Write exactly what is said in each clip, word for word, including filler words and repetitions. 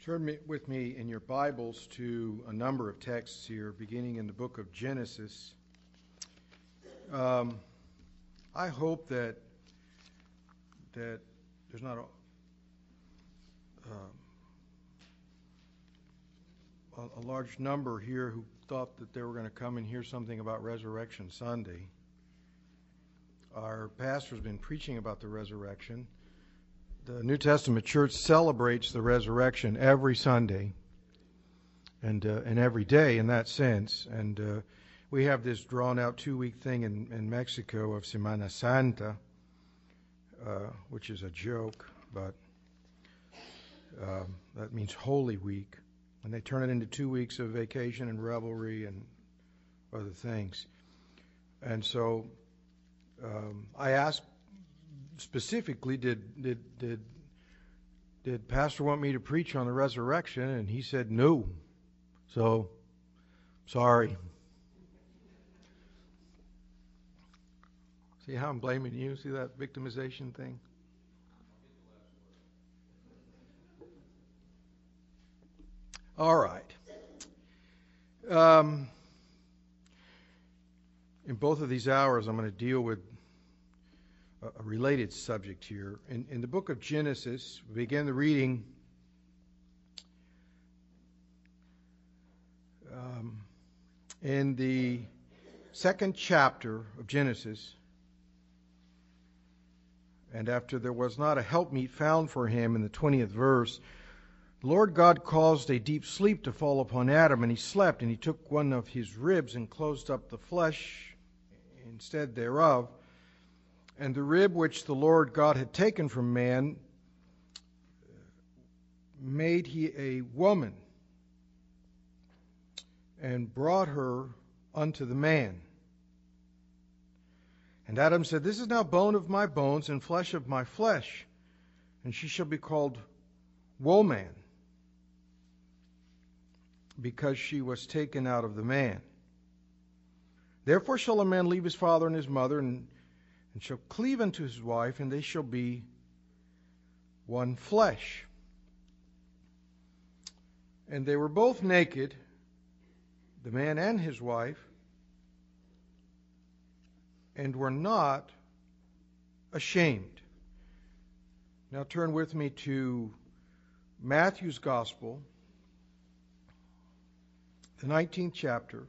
Turn me, with me in your Bibles to a number of texts here, beginning in the book of Genesis. Um, I hope that that there's not a, um, a, a large number here who thought that they were going to come and hear something about Resurrection Sunday. Our pastor's been preaching about the resurrection. The New Testament church celebrates the resurrection every Sunday and uh, and every day in that sense. And uh, we have this drawn-out two-week thing in, in Mexico of Semana Santa, uh, which is a joke, but uh, that means Holy Week. And they turn it into two weeks of vacation and revelry and other things. And so um, I asked specifically, did did did did Pastor want me to preach on the resurrection? And he said no. So, sorry. See how I'm blaming you? See that victimization thing? All right. Um, in both of these hours, I'm going to deal with a related subject here. In, in the book of Genesis, we begin the reading um, in the second chapter of Genesis. And after there was not a helpmeet found for him in the twentieth verse, the Lord God caused a deep sleep to fall upon Adam, and he slept, and he took one of his ribs and closed up the flesh instead thereof. And the rib which the Lord God had taken from man made he a woman and brought her unto the man. And Adam said, This is now bone of my bones and flesh of my flesh, and she shall be called woman, because she was taken out of the man. Therefore shall a man leave his father and his mother, and and shall cleave unto his wife, and they shall be one flesh. And they were both naked, the man and his wife, and were not ashamed. Now turn with me to Matthew's Gospel, the nineteenth chapter.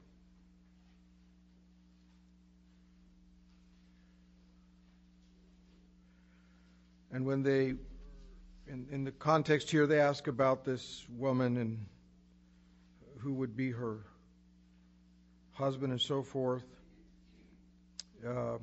And when they, in, in the context here, they ask about this woman and who would be her husband and so forth. Um,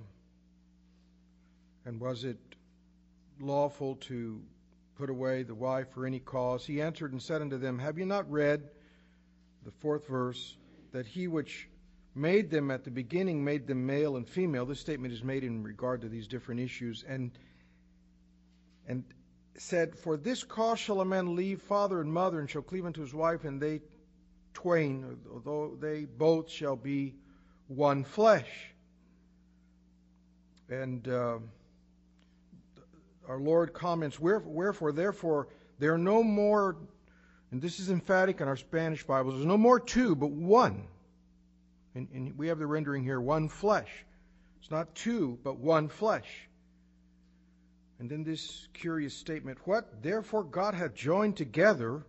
and was it lawful to put away the wife for any cause? He answered and said unto them, Have you not read, the fourth verse, that he which made them at the beginning made them male and female? This statement is made in regard to these different issues. And And said, For this cause shall a man leave father and mother, and shall cleave unto his wife, and they twain, although they both shall be one flesh. And uh, our Lord comments, Wherefore, therefore, there are no more, and this is emphatic in our Spanish Bibles, there's no more two, but one. And, and we have the rendering here, one flesh. It's not two, but one flesh. And then this curious statement, What therefore God hath joined together,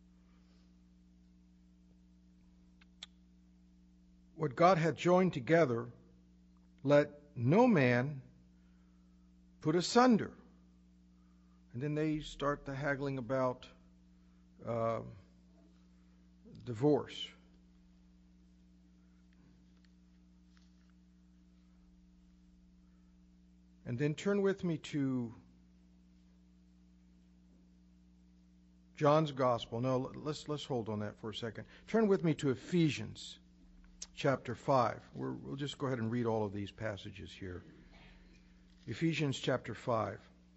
what God hath joined together, let no man put asunder. And then they start the haggling about uh, divorce. And then turn with me to John's Gospel. No, let's let's hold on that for a second. Turn with me to Ephesians chapter five. We're, we'll just go ahead and read all of these passages here. Ephesians chapter five.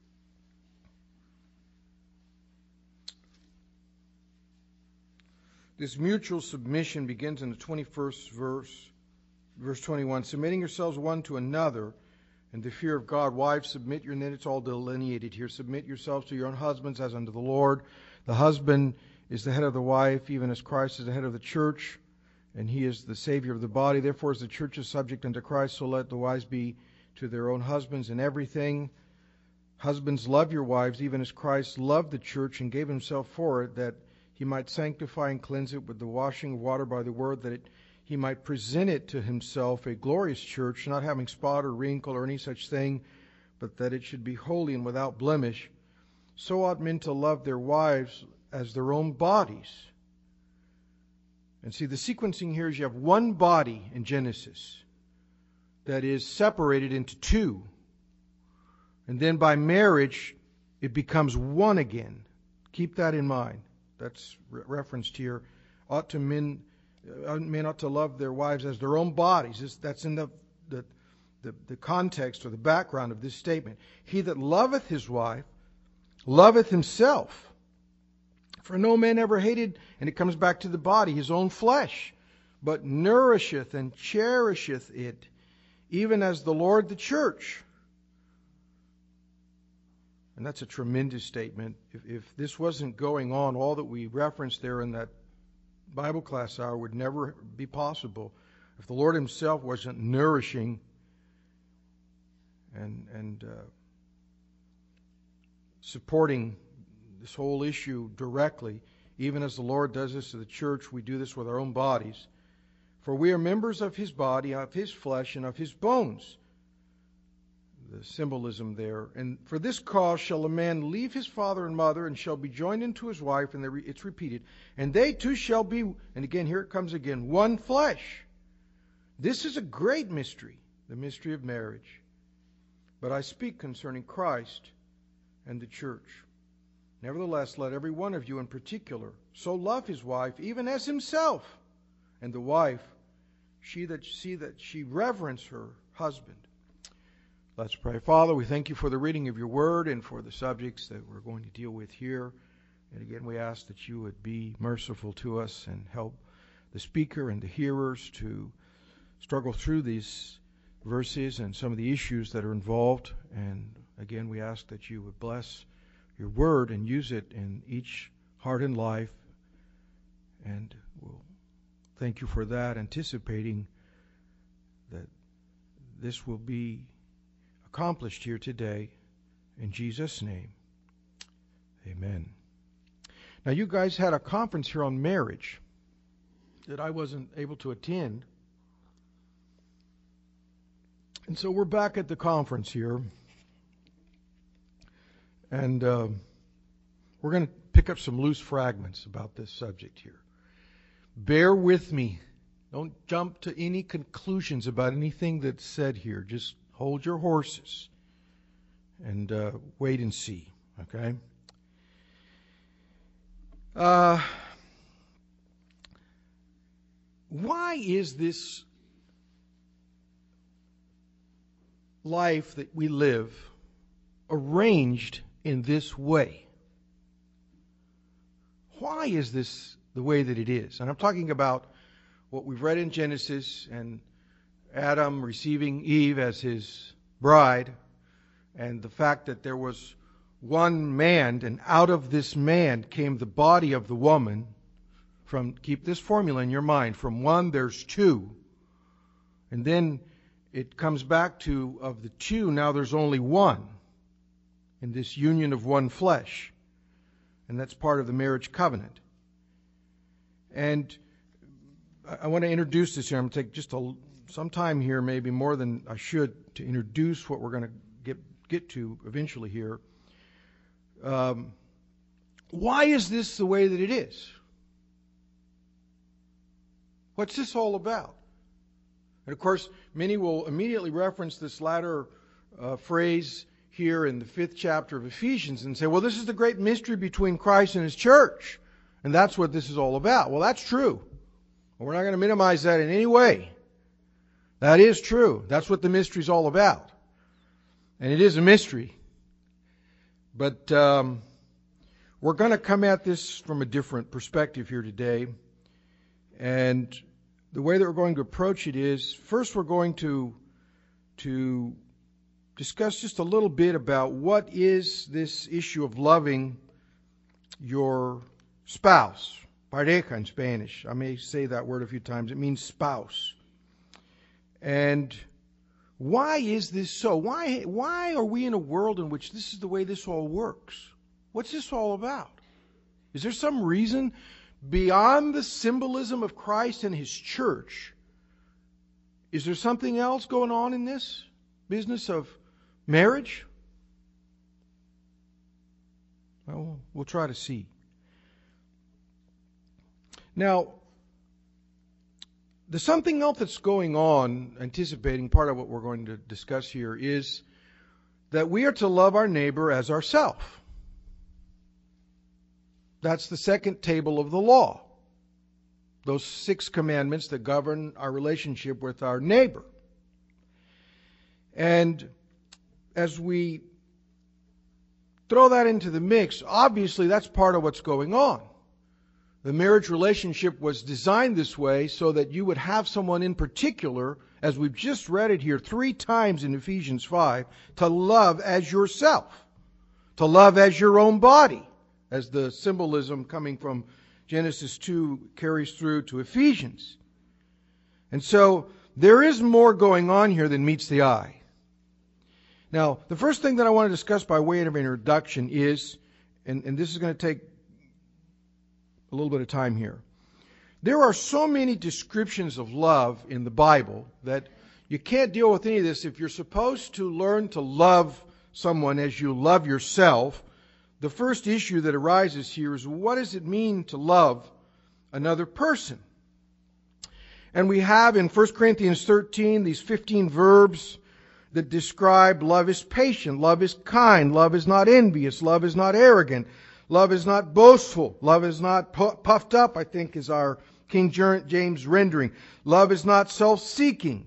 This mutual submission begins in the twenty-first verse, verse twenty-one. Submitting yourselves one to another in the fear of God. Wives, submit your, and then it's all delineated here. Submit yourselves to your own husbands as unto the Lord. The husband is the head of the wife, even as Christ is the head of the church, and he is the Savior of the body. Therefore, as the church is subject unto Christ, so let the wives be to their own husbands in everything. Husbands, love your wives, even as Christ loved the church and gave himself for it, that he might sanctify and cleanse it with the washing of water by the word, that it, he might present it to himself a glorious church, not having spot or wrinkle or any such thing, but that it should be holy and without blemish. So ought men to love their wives as their own bodies. And see, the sequencing here is you have one body in Genesis that is separated into two. And then by marriage, it becomes one again. Keep that in mind. That's re- referenced here. Ought to men, uh, men ought to love their wives as their own bodies. This, that's in the, the, the, the context or the background of this statement. He that loveth his wife loveth himself. For no man ever hated, and it comes back to the body, his own flesh, but nourisheth and cherisheth it, even as the Lord the church. And that's a tremendous statement. If, if this wasn't going on, all that we referenced there in that Bible class hour would never be possible. If the Lord himself wasn't nourishing and, and uh, supporting this whole issue directly, even as the Lord does this to the church, we do this with our own bodies. For we are members of his body, of his flesh, and of his bones. The symbolism there. And for this cause shall a man leave his father and mother, and shall be joined unto his wife, and it's repeated. And they two shall be, and again, here it comes again, one flesh. This is a great mystery, the mystery of marriage. But I speak concerning Christ and the church. Nevertheless, let every one of you in particular so love his wife, even as himself, and the wife, she that see that she reverence her husband. Let's pray. Father, we thank you for the reading of your word and for the subjects that we're going to deal with here. And again, we ask that you would be merciful to us and help the speaker and the hearers to struggle through these verses and some of the issues that are involved. And again, we ask that you would bless your word and use it in each heart and life. And we'll thank you for that, anticipating that this will be accomplished here today. In Jesus' name, amen. Now, you guys had a conference here on marriage that I wasn't able to attend. And so we're back at the conference here. And uh, we're going to pick up some loose fragments about this subject here. Bear with me. Don't jump to any conclusions about anything that's said here. Just hold your horses and uh, wait and see. Okay? Uh, why is this life that we live arranged in this way? Why is this the way that it is? And I'm talking about what we've read in Genesis and Adam receiving Eve as his bride, and the fact that there was one man, and out of this man came the body of the woman. From, keep this formula in your mind, from one there's two. And then it comes back to, of the two, now there's only one in this union of one flesh. And that's part of the marriage covenant. And I want to introduce this here. I'm going to take just a, some time here, maybe more than I should, to introduce what we're going to get, get to eventually here. Um, why is this the way that it is? What's this all about? And of course, many will immediately reference this latter uh, phrase here in the fifth chapter of Ephesians and say, well, this is the great mystery between Christ and His church. And that's what this is all about. Well, that's true. We're not going to minimize that in any way. That is true. That's what the mystery is all about. And it is a mystery. But um, we're going to come at this from a different perspective here today. And the way that we're going to approach it is, first we're going to, to discuss just a little bit about what is this issue of loving your spouse. Pareja in Spanish. I may say that word a few times. It means spouse. And why is this so? Why, why are we in a world in which this is the way this all works? What's this all about? Is there some reason beyond the symbolism of Christ and His church? Is there something else going on in this business of marriage? Well, we'll try to see. Now, there's something else that's going on, anticipating part of what we're going to discuss here, is that we are to love our neighbor as ourselves. That's the second table of the law. Those six commandments that govern our relationship with our neighbor. And as we throw that into the mix, obviously that's part of what's going on. The marriage relationship was designed this way so that you would have someone in particular, as we've just read it here three times in Ephesians five, to love as yourself, to love as your own body, as the symbolism coming from Genesis two carries through to Ephesians. And so there is more going on here than meets the eye. Now, the first thing that I want to discuss by way of introduction is, and, and this is going to take a little bit of time here. There are so many descriptions of love in the Bible that you can't deal with any of this. If you're supposed to learn to love someone as you love yourself, the first issue that arises here is, what does it mean to love another person? And we have in First Corinthians thirteen these fifteen verbs that describe love is patient, love is kind, love is not envious, love is not arrogant, love is not boastful, love is not puffed up, I think is our King James rendering. Love is not self-seeking,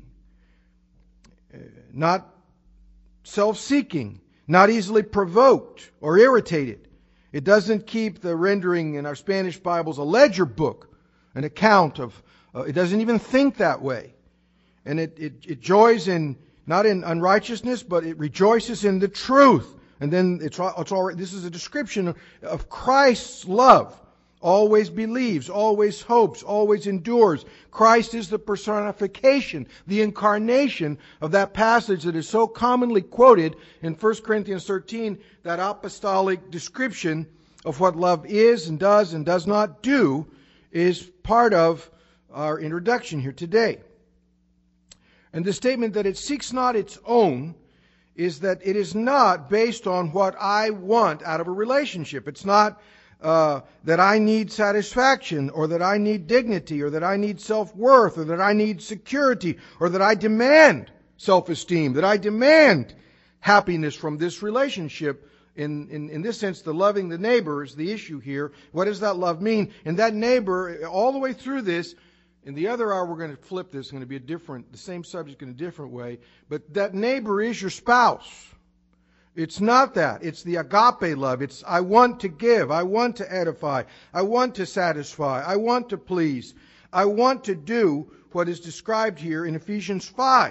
not self-seeking, not easily provoked or irritated. It doesn't keep the rendering in our Spanish Bibles a ledger book, an account of, uh, it doesn't even think that way. And it, it, it joys in, not in unrighteousness, but it rejoices in the truth. And then it's, it's all right. This is a description of, of Christ's love. Always believes, always hopes, always endures. Christ is the personification, the incarnation of that passage that is so commonly quoted in First Corinthians thirteen, that apostolic description of what love is and does and does not do is part of our introduction here today. And the statement that it seeks not its own is that it is not based on what I want out of a relationship. It's not uh, that I need satisfaction, or that I need dignity, or that I need self-worth, or that I need security, or that I demand self-esteem, that I demand happiness from this relationship. In, in, in this sense, the loving the neighbor is the issue here. What does that love mean? And that neighbor, all the way through this, in the other hour we're going to flip this, it's going to be a different, the same subject in a different way. But that neighbor is your spouse. It's not that. It's the agape love. It's I want to give. I want to edify. I want to satisfy. I want to please. I want to do what is described here in Ephesians five.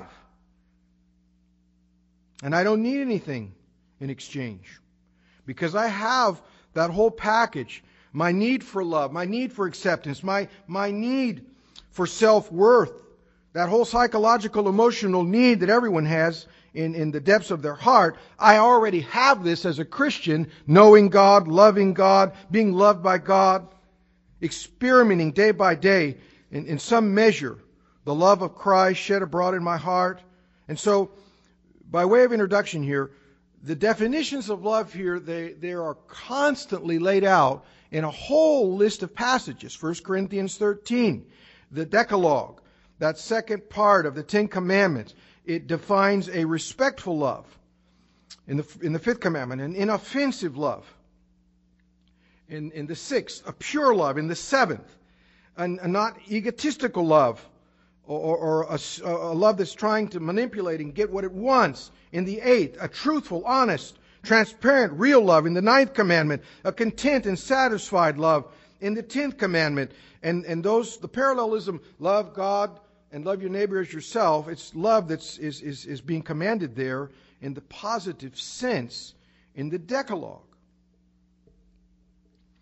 And I don't need anything in exchange, because I have that whole package. My need for love, my need for acceptance, my, my need for self-worth, that whole psychological, emotional need that everyone has in, in the depths of their heart. I already have this as a Christian, knowing God, loving God, being loved by God, experimenting day by day in, in some measure the love of Christ shed abroad in my heart. And so, by way of introduction here, the definitions of love here, they, they are constantly laid out in a whole list of passages. First Corinthians thirteen, the Decalogue, that second part of the Ten Commandments. It defines a respectful love in the, in the fifth commandment, an inoffensive love in, in the sixth, a pure love in the seventh, an, a not egotistical love, or, or a, a love that's trying to manipulate and get what it wants in the eighth, a truthful, honest, transparent, real love in the ninth commandment, a content and satisfied love in the tenth commandment. And, and those, the parallelism, love God and love your neighbor as yourself, it's love that's is, is, is being commanded there in the positive sense in the Decalogue.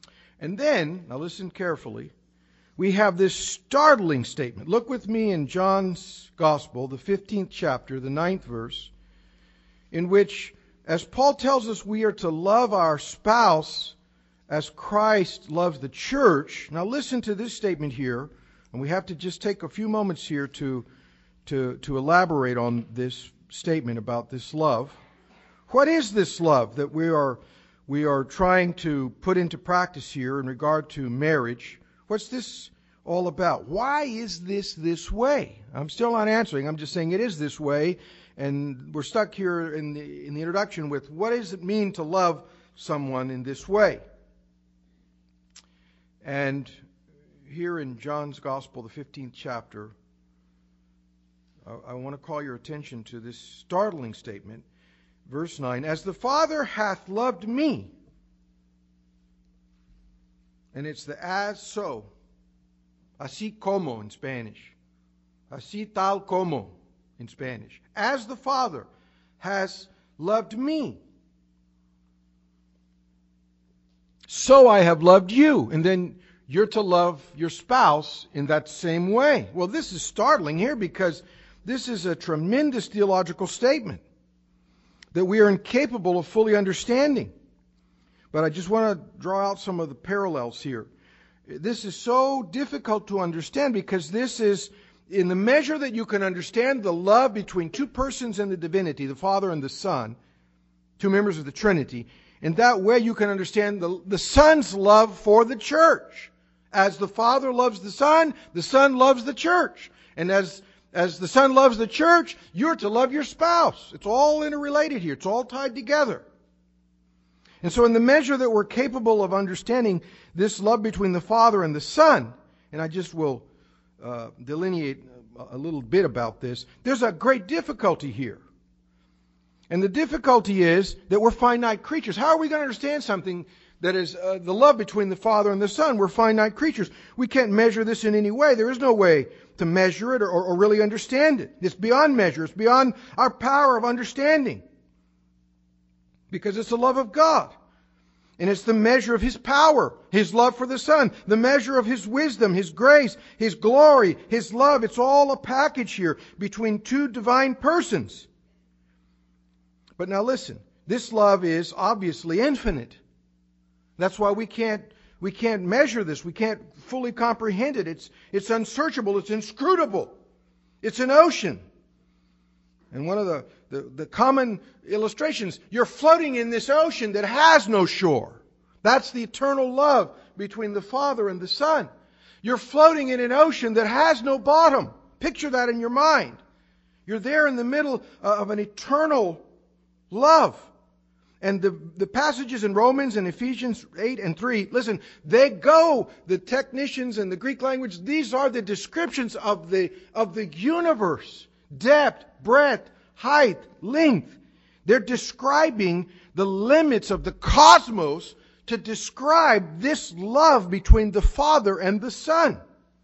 And then, now listen carefully, we have this startling statement. Look with me in John's Gospel, the fifteenth chapter, the ninth verse, in which, as Paul tells us we are to love our spouse as Christ loves the church. Now listen to this statement here, and we have to just take a few moments here to, to, to elaborate on this statement about this love. What is this love that we are we are trying to put into practice here in regard to marriage? What's this all about? Why is this this way? I'm still not answering. I'm just saying it is this way, and we're stuck here in the in the introduction with what does it mean to love someone in this way? And here in John's Gospel, the fifteenth chapter, I, I want to call your attention to this startling statement. Verse nine, as the Father hath loved me, and it's the as so, así como in Spanish, así tal como in Spanish, as the Father has loved me, so I have loved you. And then you're to love your spouse in that same way. Well, this is startling here because this is a tremendous theological statement that we are incapable of fully understanding. But I just want to draw out some of the parallels here. This is so difficult to understand because this is, in the measure that you can understand the love between two persons in the divinity, the Father and the Son, two members of the Trinity, in that way you can understand the, the Son's love for the church. As the Father loves the Son, the Son loves the church. And as As the Son loves the church, you're to love your spouse. It's all interrelated here. It's all tied together. And so in the measure that we're capable of understanding this love between the Father and the Son, and I just will uh, delineate a little bit about this, there's a great difficulty here. And the difficulty is that we're finite creatures. How are we going to understand something that is uh, the love between the Father and the Son? We're finite creatures. We can't measure this in any way. There is no way to measure it or, or really understand it. It's beyond measure. It's beyond our power of understanding. Because it's the love of God. And it's the measure of His power, His love for the Son, the measure of His wisdom, His grace, His glory, His love. It's all a package here between two divine persons. But now listen, this love is obviously infinite. That's why we can't we can't measure this. We can't fully comprehend it. It's it's unsearchable. It's inscrutable. It's an ocean. And one of the, the, the common illustrations, you're floating in this ocean that has no shore. That's the eternal love between the Father and the Son. You're floating in an ocean that has no bottom. Picture that in your mind. You're there in the middle of an eternal love. And the, the passages in Romans and Ephesians eight and three, listen, they go, the technicians in the Greek language, these are the descriptions of the, of the universe. Depth, breadth, height, length. They're describing the limits of the cosmos to describe this love between the Father and the Son.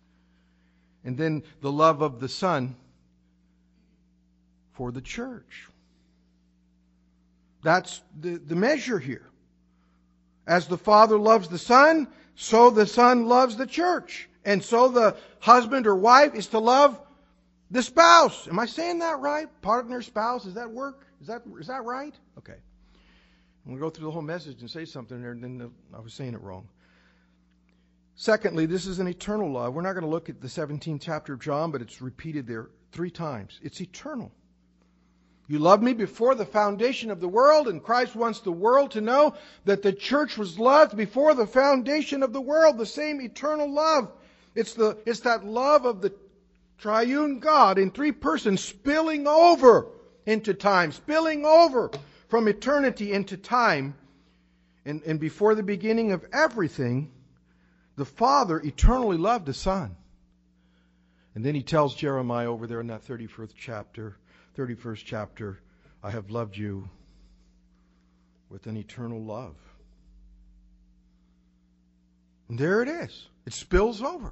And then the love of the Son for the church. That's the, the measure here. As the Father loves the Son, so the Son loves the church. And so the husband or wife is to love the spouse. Am I saying that right? Partner, spouse, does that work? Is that is that right? Okay. I'm going to go through the whole message and say something there, and then I was saying it wrong. Secondly, this is an eternal love. We're not going to look at the seventeenth chapter of John, but it's repeated there three times. It's eternal. You loved me before the foundation of the world, and Christ wants the world to know that the church was loved before the foundation of the world. The same eternal love. It's the it's that love of the triune God in three persons spilling over into time, spilling over from eternity into time. And, and before the beginning of everything, the Father eternally loved the Son. And then He tells Jeremiah over there in that thirty-first chapter, thirty-first chapter, I have loved you with an eternal love. And there it is. It spills over.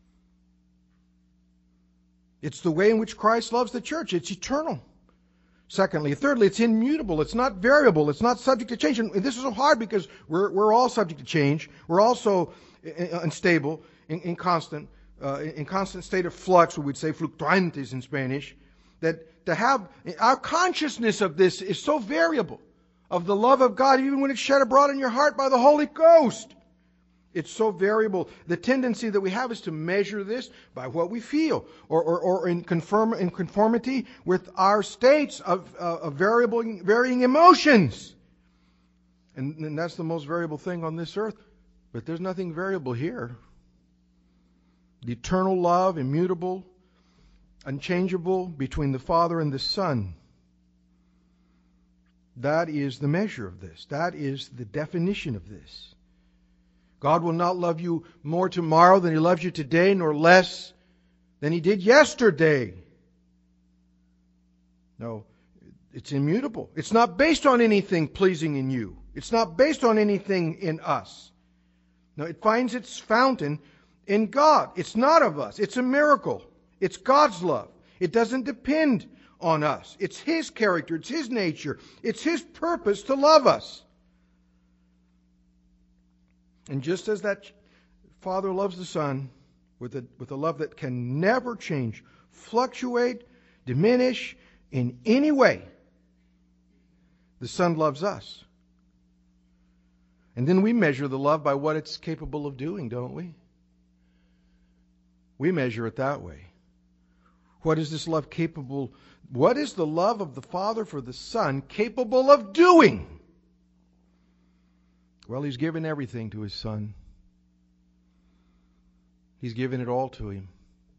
It's the way in which Christ loves the church. It's eternal. Secondly, thirdly, it's immutable. It's not variable. It's not subject to change. And this is so hard because we're we're all subject to change. We're also unstable, in, in constant, uh, in constant state of flux. We would say fluctuantes in Spanish. That to have our consciousness of this is so variable, of the love of God, even when it's shed abroad in your heart by the Holy Ghost. It's so variable. The tendency that we have is to measure this by what we feel, or, or, or in, conform, in conformity with our states of, uh, of variable, varying emotions. And, and that's the most variable thing on this earth. But there's nothing variable here. The eternal love, immutable, unchangeable between the Father and the Son. That is the measure of this. That is the definition of this. God will not love you more tomorrow than He loves you today, nor less than He did yesterday. No, it's immutable. It's not based on anything pleasing in you. It's not based on anything in us. No, it finds its fountain in God. It's not of us. It's a miracle. It's God's love. It doesn't depend on us. It's His character. It's His nature. It's His purpose to love us. And just as that Father loves the Son with a, with a love that can never change, fluctuate, diminish in any way, the Son loves us. And then we measure the love by what it's capable of doing, don't we? We measure it that way. What is this love capable? What is the love of the Father for the Son capable of doing? Well, He's given everything to His Son. He's given it all to Him.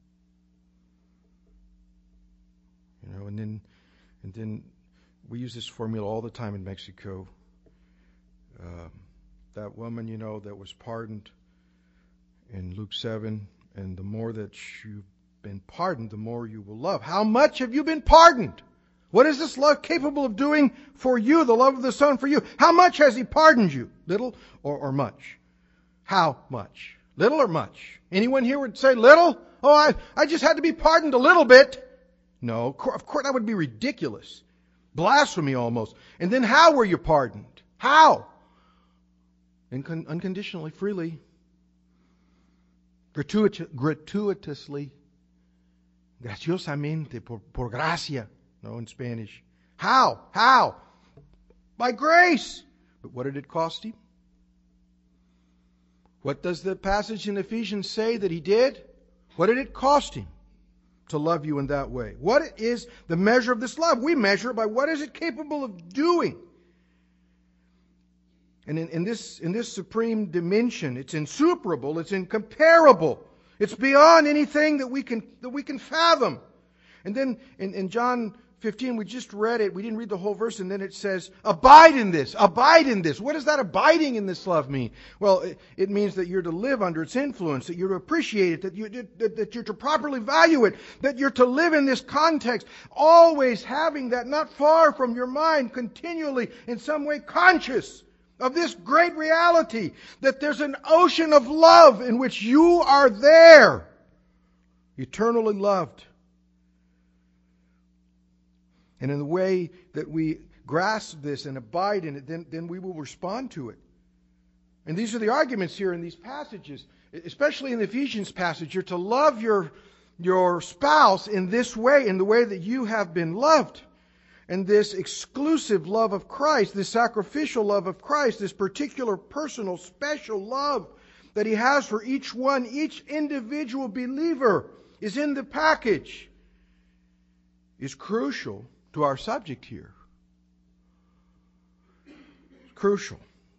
You know, and then, and then we use this formula all the time in Mexico. Uh, that woman, you know, that was pardoned in Luke seven, and the more that you've been pardoned, the more you will love. How much have you been pardoned? What is this love capable of doing for you, the love of the Son for you? How much has He pardoned you? Little or, or much? How much? Little or much? Anyone here would say little? Oh, I, I just had to be pardoned a little bit. No, of course, that would be ridiculous. Blasphemy almost. And then how were you pardoned? How? Incon- unconditionally, freely. Gratuit- gratuitously. Graciosamente, por, por gracia. No, in Spanish. How? How? By grace. But what did it cost Him? What does the passage in Ephesians say that He did? What did it cost Him to love you in that way? What is the measure of this love? We measure it by what is it capable of doing. And in, in this in this supreme dimension, it's insuperable, it's incomparable. It's beyond anything that we can that we can fathom. And then in, in John fifteen, we just read it. We didn't read the whole verse, and then it says, abide in this, abide in this. What does that abiding in this love mean? Well, it, it means that you're to live under its influence, that you're to appreciate it, that, you, that, that you're to properly value it, that you're to live in this context, always having that not far from your mind, continually in some way conscious of this great reality, that there's an ocean of love in which you are there, eternally loved. And in the way that we grasp this and abide in it, then, then we will respond to it. And these are the arguments here in these passages, especially in the Ephesians passage. You're to love your, your spouse in this way, in the way that you have been loved. And this exclusive love of Christ, this sacrificial love of Christ, this particular personal, special love that He has for each one, each individual believer is in the package, is crucial to our subject here. It's crucial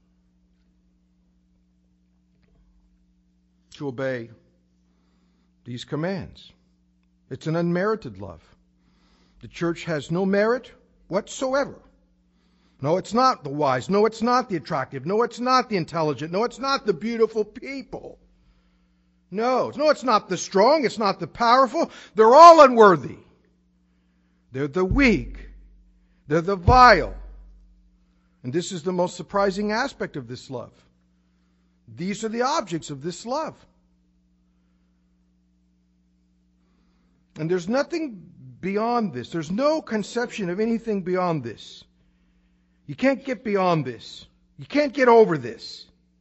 to obey these commands. It's an unmerited love. The church has no merit whatsoever. No, it's not the wise. No, it's not the attractive. No, it's not the intelligent. No, it's not the beautiful people. No, no, it's not the strong. It's not the powerful. They're all unworthy. They're the weak. They're the vile. And this is the most surprising aspect of this love. These are the objects of this love. And there's nothing beyond this. There's no conception of anything beyond this. You can't get beyond this. You can't get over this.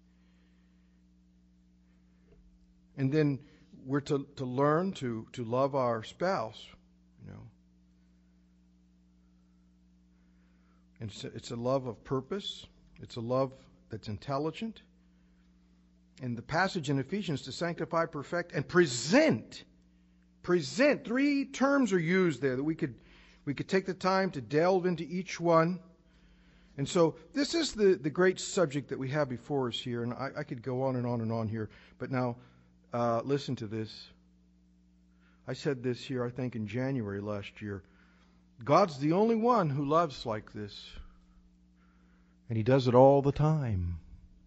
And then we're to, to learn to, to love our spouse, you know. And it's a, it's a love of purpose. It's a love that's intelligent. And the passage in Ephesians, to sanctify, perfect, and present. Present. Three terms are used there that we could we could take the time to delve into each one. And so this is the, the great subject that we have before us here. And I, I could go on and on and on here. But now, uh, listen to this. I said this here, I think, in January last year. God's the only one who loves like this. And He does it all the time.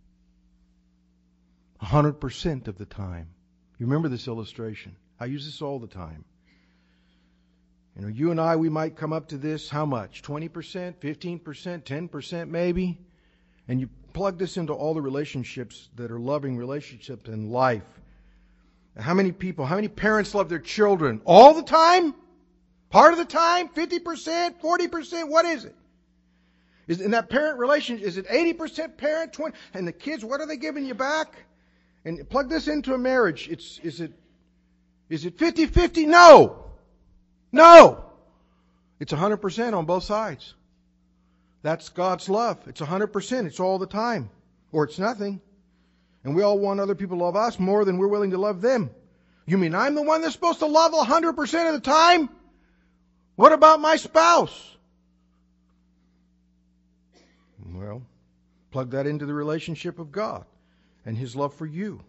A hundred percent of the time. You remember this illustration. I use this all the time. You know, you and I, we might come up to this, how much? twenty percent, fifteen percent, ten percent maybe? And you plug this into all the relationships that are loving relationships in life. How many people, how many parents love their children? All the time? Part of the time? fifty percent? forty percent? What is it? Is in that parent relationship, is it eighty percent parent, twenty? And the kids, what are they giving you back? And plug this into a marriage. It's is it is it fifty-fifty? No. No. It's one hundred percent on both sides. That's God's love. It's one hundred percent. It's all the time. Or it's nothing. And we all want other people to love us more than we're willing to love them. You mean I'm the one that's supposed to love one hundred percent of the time? What about my spouse? Well, plug that into the relationship of God and His love for you.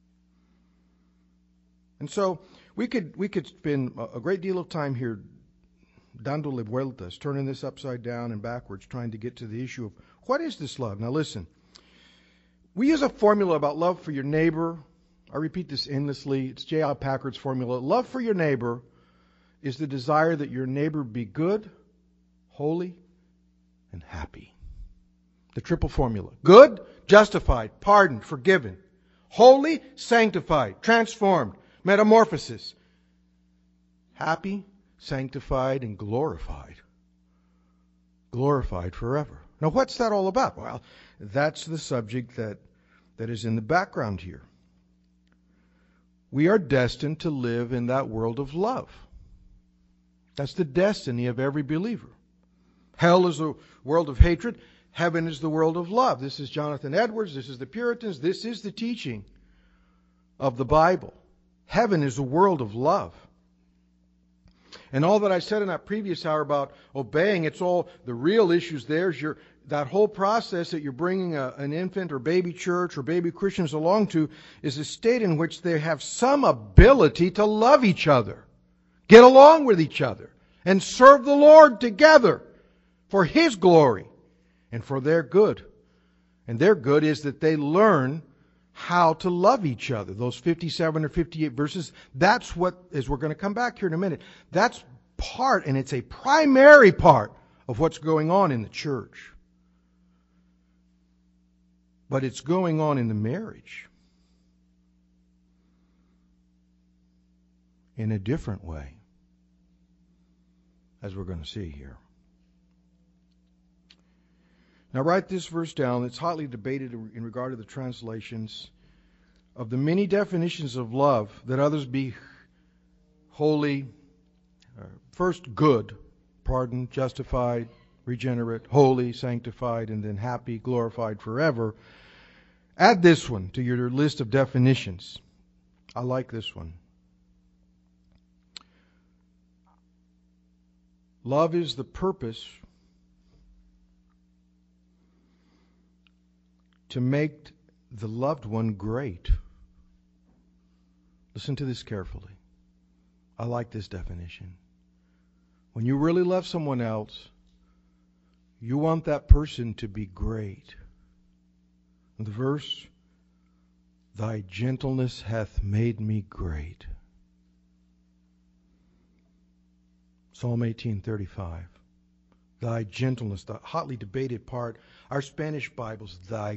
And so we could we could spend a great deal of time here dándole vueltas, turning this upside down and backwards, trying to get to the issue of what is this love? Now listen, we use a formula about love for your neighbor. I repeat this endlessly. It's J I Packard's formula. Love for your neighbor is the desire that your neighbor be good, holy, and happy. The triple formula. Good, justified, pardoned, forgiven. Holy, sanctified, transformed, metamorphosis. Happy, sanctified, and glorified. Glorified forever. Now what's that all about? Well, that's the subject that, that is in the background here. We are destined to live in that world of love. That's the destiny of every believer. Hell is a world of hatred. Heaven is the world of love. This is Jonathan Edwards. This is the Puritans. This is the teaching of the Bible. Heaven is a world of love. And all that I said in that previous hour about obeying, it's all the real issues there. Is your, that whole process that you're bringing a, an infant or baby church or baby Christians along to is a state in which they have some ability to love each other, get along with each other, and serve the Lord together for His glory and for their good. And their good is that they learn how to love each other. Those fifty-seven or fifty-eight verses, that's what, as we're going to come back here in a minute, that's part, and it's a primary part of what's going on in the church. But it's going on in the marriage in a different way, as we're going to see here. Now write this verse down. It's hotly debated in regard to the translations. Of the many definitions of love, that others be holy, uh, first good, pardoned, justified, regenerate, holy, sanctified, and then happy, glorified forever. Add this one to your list of definitions. I like this one. Love is the purpose to make the loved one great. Listen to this carefully. I like this definition. When you really love someone else, you want that person to be great. And the verse, thy gentleness hath made me great. Psalm eighteen thirty-five. Thy gentleness, the hotly debated part. Our Spanish Bibles, thy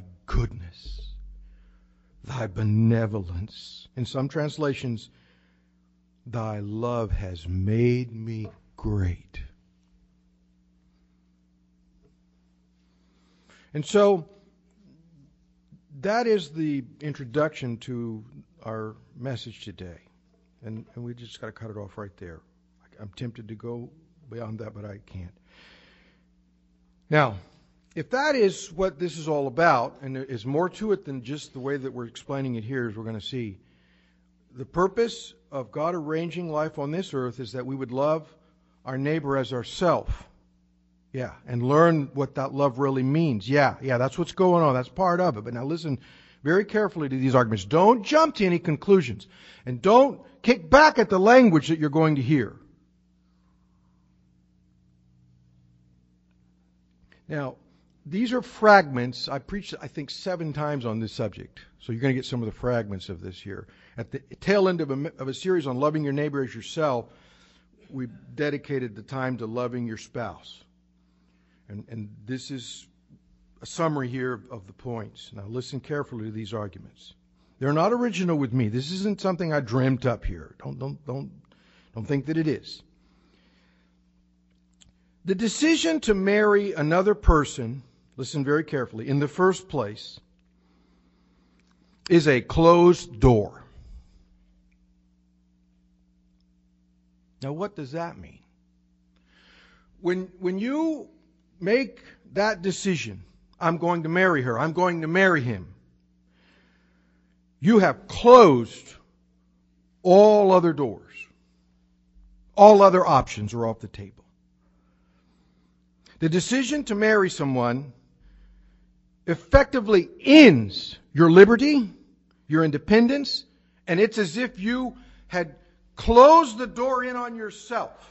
goodness, thy benevolence. In some translations, Thy love has made me great. And so, that is the introduction to our message today. And, and we just got to cut it off right there. I'm tempted to go beyond that, but I can't. Now, if that is what this is all about, and there is more to it than just the way that we're explaining it here, as we're going to see, the purpose of God arranging life on this earth is that we would love our neighbor as ourself. Yeah, and learn what that love really means. Yeah, yeah, that's what's going on. That's part of it. But now listen very carefully to these arguments. Don't jump to any conclusions. And don't kick back at the language that you're going to hear. Now, these are fragments. I preached, I think, seven times on this subject. So you're going to get some of the fragments of this here. At the tail end of a, of a series on loving your neighbor as yourself, we dedicated the time to loving your spouse. And, and this is a summary here of the points. Now listen carefully to these arguments. They're not original with me. This isn't something I dreamt up here. Don't, don't, don't, don't think that it is. The decision to marry another person, listen very carefully, in the first place, is a closed door. Now, what does that mean? When, when you make that decision, I'm going to marry her, I'm going to marry him, you have closed all other doors. All other options are off the table. The decision to marry someone effectively ends your liberty, your independence, and it's as if you had closed the door in on yourself.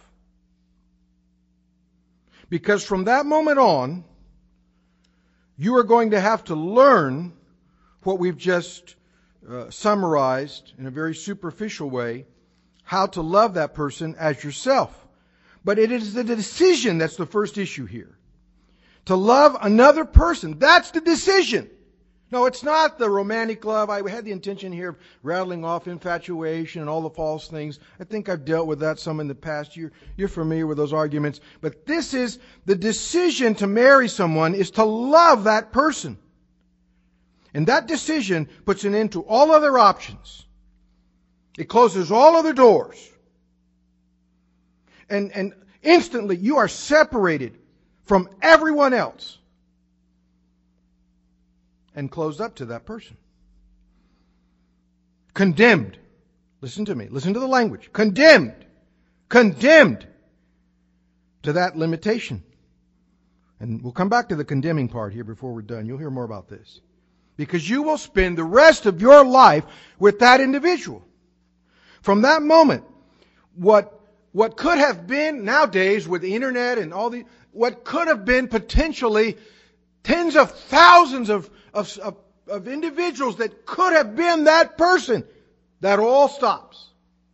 Because from that moment on, you are going to have to learn what we've just uh, summarized in a very superficial way, how to love that person as yourself. But it is the decision that's the first issue here. To love another person, that's the decision. No, it's not the romantic love. I had the intention here of rattling off infatuation and all the false things. I think I've dealt with that some in the past. You're, you're familiar with those arguments. But this is the decision to marry someone is to love that person. And that decision puts an end to all other options. It closes all other doors. And, and instantly you are separated from everyone else and closed up to that person. Condemned. Listen to me. Listen to the language. Condemned. Condemned to that limitation. And we'll come back to the condemning part here before we're done. You'll hear more about this. Because you will spend the rest of your life with that individual. From that moment, what, what could have been nowadays with the internet and all the, what could have been potentially tens of thousands of, of, of, of individuals that could have been that person, that all stops.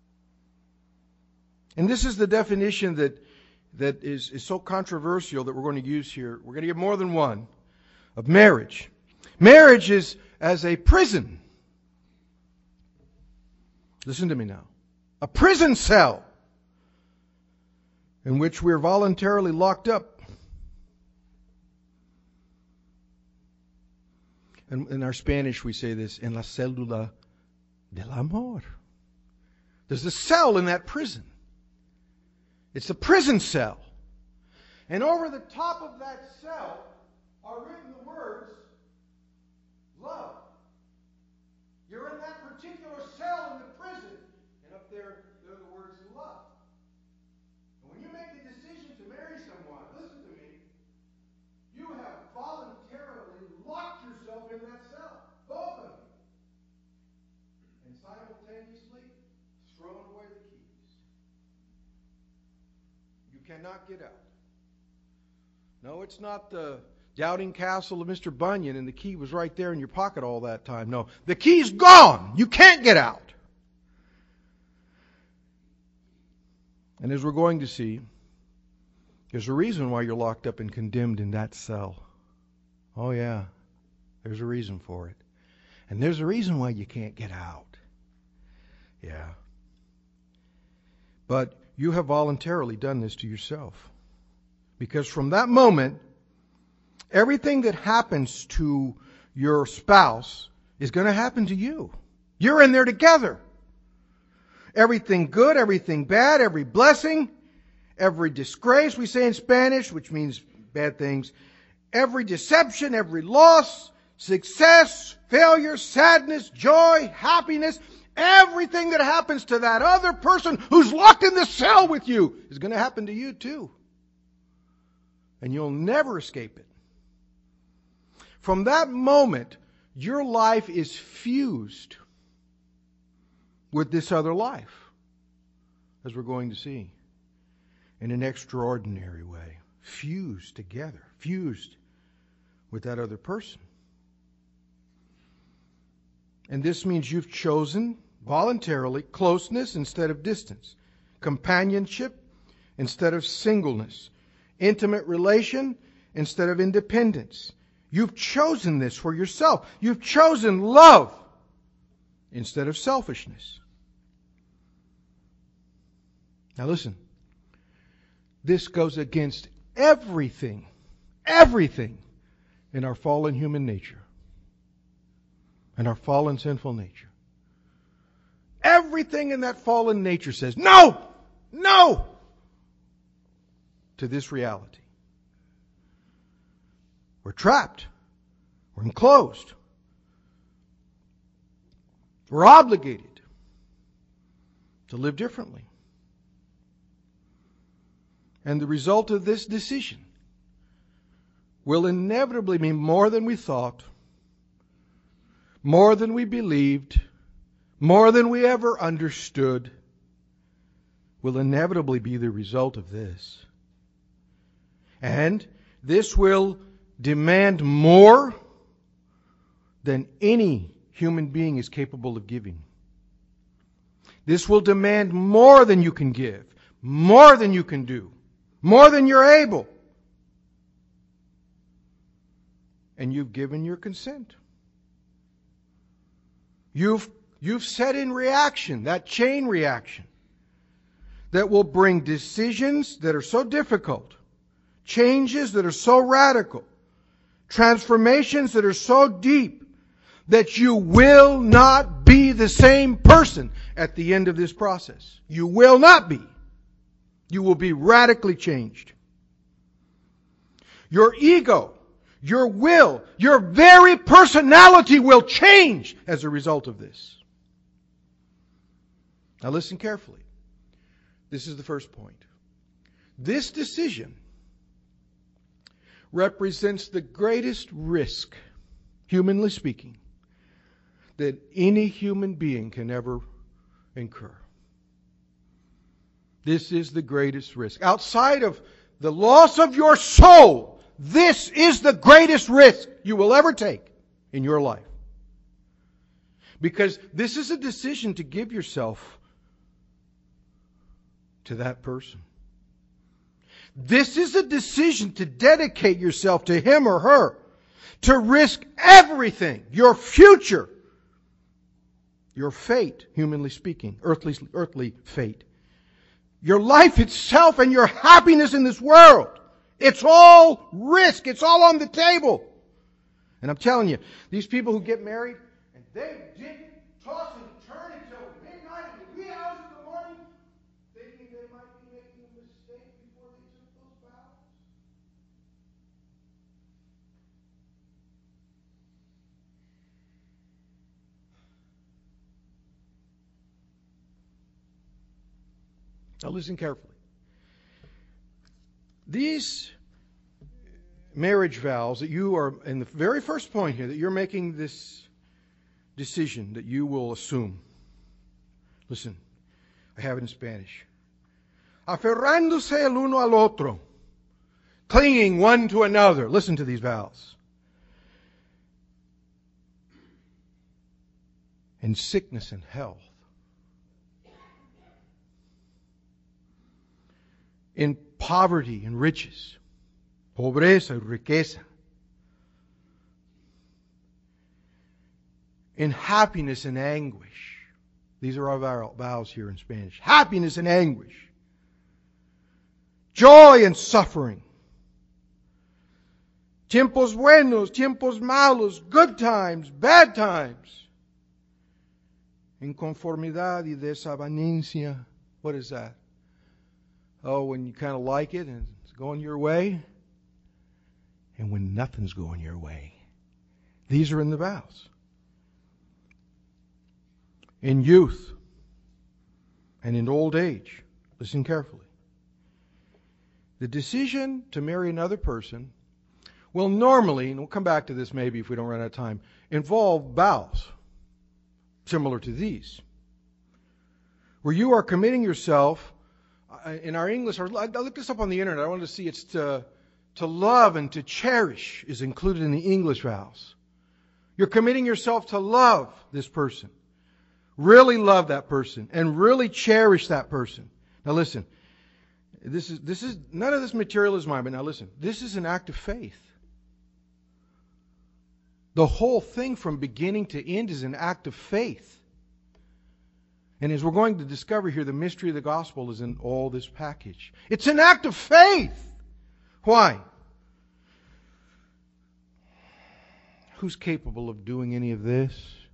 And this is the definition that, that is, is so controversial that we're going to use here. We're going to give more than one of marriage. Marriage is as a prison. Listen to me now. A prison cell in which we're voluntarily locked up. And in our Spanish we say this, en la célula del amor. There's a cell in that prison. It's a prison cell. And over the top of that cell are written the words, love. You're in that particular cell in the prison. And up there, there are the words love. And when you make the decision to marry someone, listen to me, you have voluntarily locked yourself in that cell. Both of you. And simultaneously thrown away the keys. You cannot get out. No, it's not the doubting castle of Mister Bunyan and the key was right there in your pocket all that time. No, the key's gone. You can't get out. And as we're going to see, there's a reason why you're locked up and condemned in that cell. Oh yeah, there's a reason for it. And there's a reason why you can't get out. Yeah. But you have voluntarily done this to yourself. Because from that moment, everything that happens to your spouse is going to happen to you. You're in there together. Everything good, everything bad, every blessing, every disgrace, we say in Spanish, which means bad things, every deception, every loss, success, failure, sadness, joy, happiness, everything that happens to that other person who's locked in the cell with you is going to happen to you too. And you'll never escape it. From that moment, your life is fused with this other life, as we're going to see, in an extraordinary way. Fused together, fused with that other person. And this means you've chosen voluntarily closeness instead of distance, companionship instead of singleness, intimate relation instead of independence. You've chosen this for yourself. You've chosen love instead of selfishness. Now listen, this goes against everything, everything in our fallen human nature and our fallen sinful nature. Everything in that fallen nature says, no, no, to this reality. We're trapped. We're enclosed. We're obligated to live differently. And the result of this decision will inevitably be more than we thought, more than we believed, more than we ever understood, will inevitably be the result of this. And this will demand more than any human being is capable of giving. This will demand more than you can give, more than you can do, more than you're able. And you've given your consent. You've, you've set in reaction, that chain reaction that will bring decisions that are so difficult, changes that are so radical, transformations that are so deep that you will not be the same person at the end of this process. You will not be. You will be radically changed. Your ego, your will, your very personality will change as a result of this. Now listen carefully. This is the first point. This decision represents the greatest risk, humanly speaking, that any human being can ever incur. This is the greatest risk. Outside of the loss of your soul, this is the greatest risk you will ever take in your life. Because this is a decision to give yourself to that person. This is a decision to dedicate yourself to him or her, to risk everything, your future, your fate, humanly speaking, earthly, earthly fate, your life itself and your happiness in this world. It's all risk. It's all on the table. And I'm telling you, these people who get married, and they didn't toss and turn until midnight and the wee hours of the morning, thinking they might be making a mistake before they took those vows. Now listen carefully. These marriage vows that you are, in the very first point here, that you're making this decision that you will assume. Listen, I have it in Spanish. Aferrándose el uno al otro, clinging one to another. Listen to these vows. In sickness and health. In poverty and riches. Pobreza y riqueza. In happiness and anguish. These are our vows here in Spanish. Happiness and anguish. Joy and suffering. Tiempos buenos, tiempos malos, good times, bad times. Inconformidad y desavenencia. What is that? Oh, when you kind of like it and it's going your way. And when nothing's going your way. These are in the vows. In youth and in old age. Listen carefully. The decision to marry another person will normally, and we'll come back to this maybe if we don't run out of time, involve vows similar to these. Where you are committing yourself, in our English, I looked this up on the internet, I wanted to see it's to, to love and to cherish is included in the English vows. You're committing yourself to love this person. Really love that person and really cherish that person. Now listen, this is this is none of this material is mine, but now listen, this is an act of faith. The whole thing from beginning to end is an act of faith. And as we're going to discover here, the mystery of the gospel is in all this package. It's an act of faith. Why? Who's capable of doing any of this?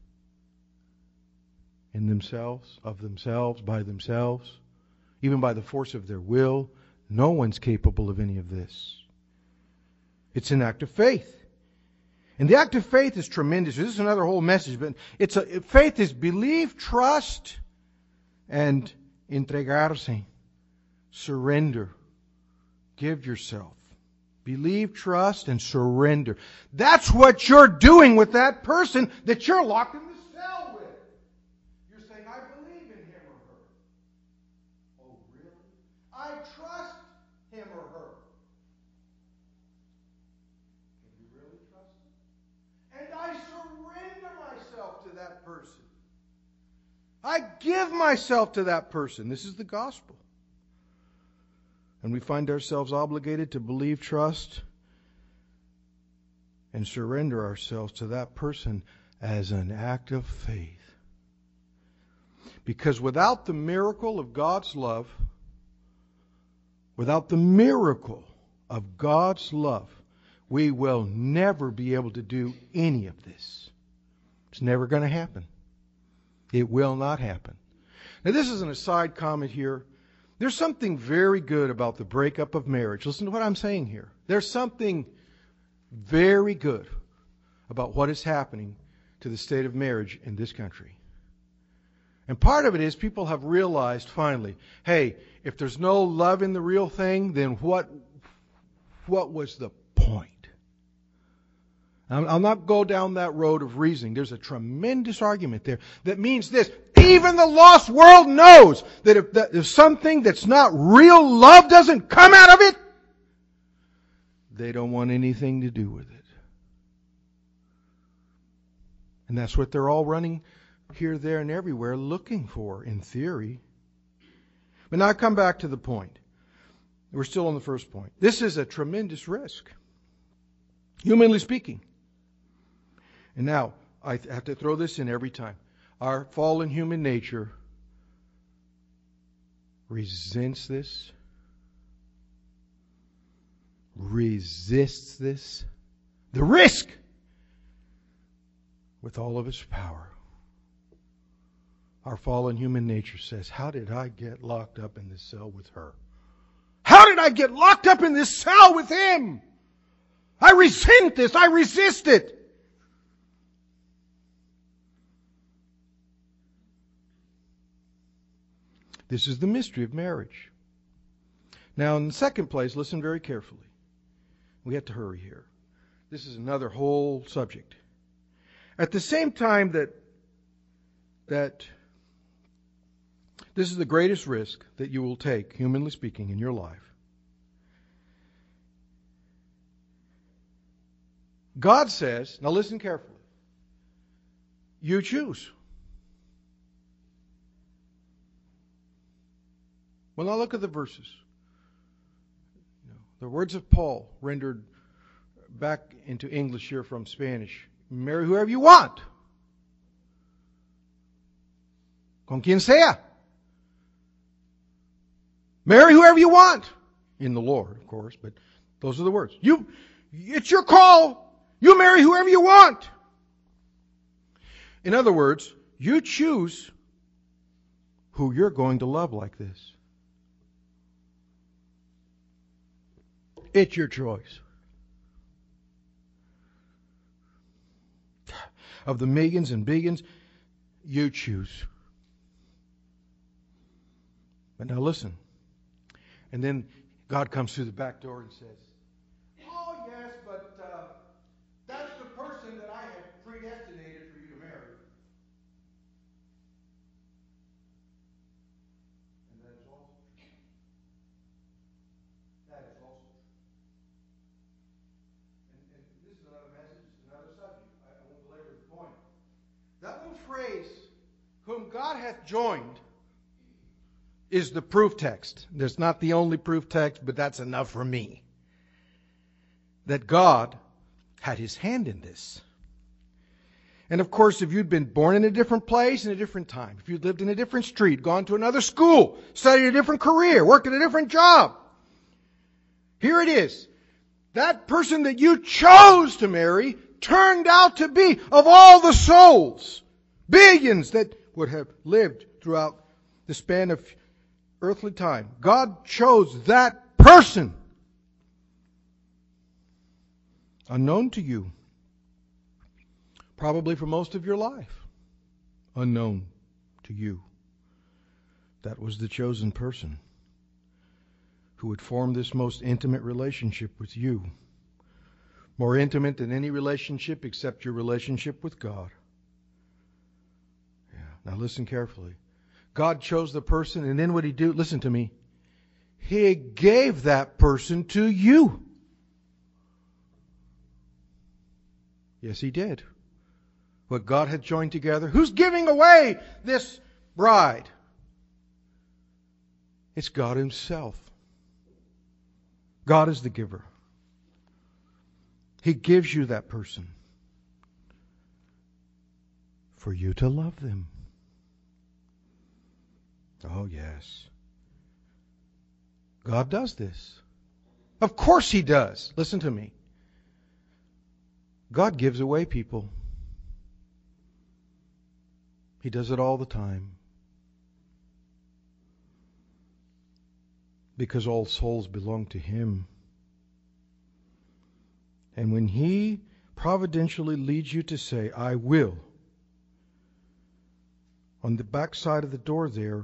In themselves, of themselves, by themselves, even by the force of their will. No one's capable of any of this. It's an act of faith. And the act of faith is tremendous. This is another whole message, but it's a, faith is believe, trust, and entregarse. Surrender. Give yourself. Believe, trust, and surrender. That's what you're doing with that person that you're locked in the cell with. You're saying, I believe in him or her. Oh, really? I trust him or her. Can you really trust him? And I surrender myself to that person. I give myself to that person. This is the gospel. And we find ourselves obligated to believe, trust, and surrender ourselves to that person as an act of faith. Because without the miracle of God's love, without the miracle of God's love, we will never be able to do any of this. It's never going to happen. It will not happen. Now, this is an aside comment here. There's something very good about the breakup of marriage. Listen to what I'm saying here. There's something very good about what is happening to the state of marriage in this country. And part of it is people have realized finally, hey, if there's no love in the real thing, then what, what was the point? I'll not go down that road of reasoning. There's a tremendous argument there that means this. Even the lost world knows that if, that if something that's not real love doesn't come out of it, they don't want anything to do with it. And that's what they're all running here, there, and everywhere looking for, in theory. But now I come back to the point. We're still on the first point. This is a tremendous risk, humanly speaking. And now, I have to throw this in every time. Our fallen human nature resents this, resists this, the risk, with all of its power. Our fallen human nature says, how did I get locked up in this cell with her? How did I get locked up in this cell with him? I resent this. I resist it. This is the mystery of marriage. Now, in the second place, listen very carefully. We have to hurry here. This is another whole subject. At the same time that that this is the greatest risk that you will take, humanly speaking, in your life, God says, now listen carefully, you choose. Well, now look at the verses. The words of Paul rendered back into English here from Spanish. Marry whoever you want. Con quien sea. Marry whoever you want. In the Lord, of course, but those are the words. You, it's your call. You marry whoever you want. In other words, you choose who you're going to love like this. It's your choice. Of the millions and billions, you choose. But now listen. And then God comes through the back door and says, oh yes, but uh, that's the person that I have predestinated for you to marry. And that is also true. That is also true. And, and this is another message, it's another subject. I, I won't belabor the point. That little phrase, whom God hath joined, is the proof text. That's not the only proof text, but that's enough for me. That God had His hand in this. And of course, if you'd been born in a different place in a different time, if you'd lived in a different street, gone to another school, studied a different career, worked at a different job, here it is. That person that you chose to marry turned out to be, of all the souls, billions that would have lived throughout the span of earthly time, God chose that person, unknown to you, probably for most of your life, unknown to you. That was the chosen person who would form this most intimate relationship with you, more intimate than any relationship except your relationship with God. Yeah. Now listen carefully. God chose the person, and then what He do? Listen to me. He gave that person to you. Yes, He did. What God had joined together. Who's giving away this bride? It's God Himself. God is the giver. He gives you that person for you to love them. Oh, yes. God does this. Of course He does. Listen to me. God gives away people. He does it all the time. Because all souls belong to Him. And when He providentially leads you to say, I will, on the back side of the door there,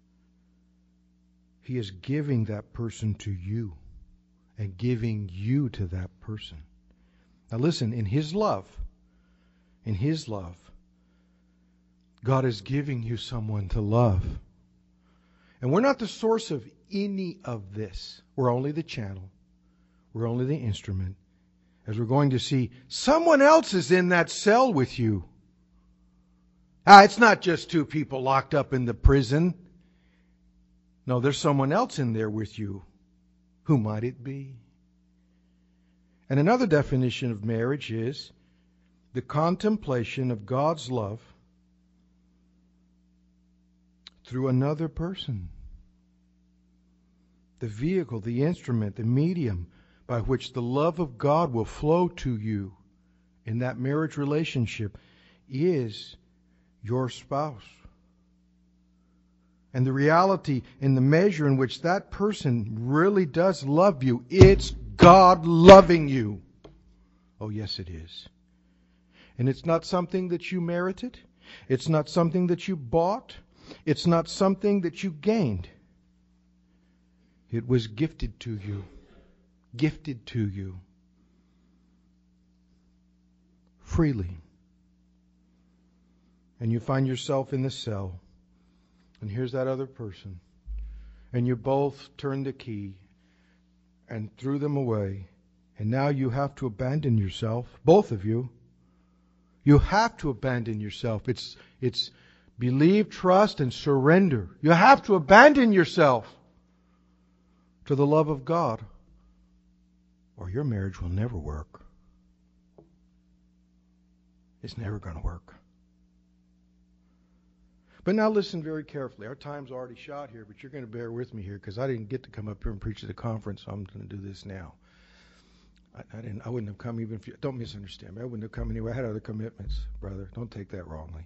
He is giving that person to you and giving you to that person. Now listen, in His love, in His love, God is giving you someone to love. And we're not the source of any of this. We're only the channel. We're only the instrument. As we're going to see, someone else is in that cell with you. Ah, it's not just two people locked up in the prison. No, there's someone else in there with you. Who might it be? And another definition of marriage is the contemplation of God's love through another person. The vehicle, the instrument, the medium by which the love of God will flow to you in that marriage relationship is your spouse. And the reality and the measure in which that person really does love you, it's God loving you. Oh, yes, it is. And it's not something that you merited. It's not something that you bought. It's not something that you gained. It was gifted to you. Gifted to you. Freely. And you find yourself in the cell. And here's that other person. And you both turned the key and threw them away. And now you have to abandon yourself. Both of you. You have to abandon yourself. It's, it's believe, trust, and surrender. You have to abandon yourself to the love of God, or your marriage will never work. It's never going to work. But now listen very carefully. Our time's already shot here, but you're going to bear with me here because I didn't get to come up here and preach at the conference, so I'm going to do this now. I, I didn't. I wouldn't have come even if you, don't misunderstand me. I wouldn't have come anyway. I had other commitments, brother. Don't take that wrongly.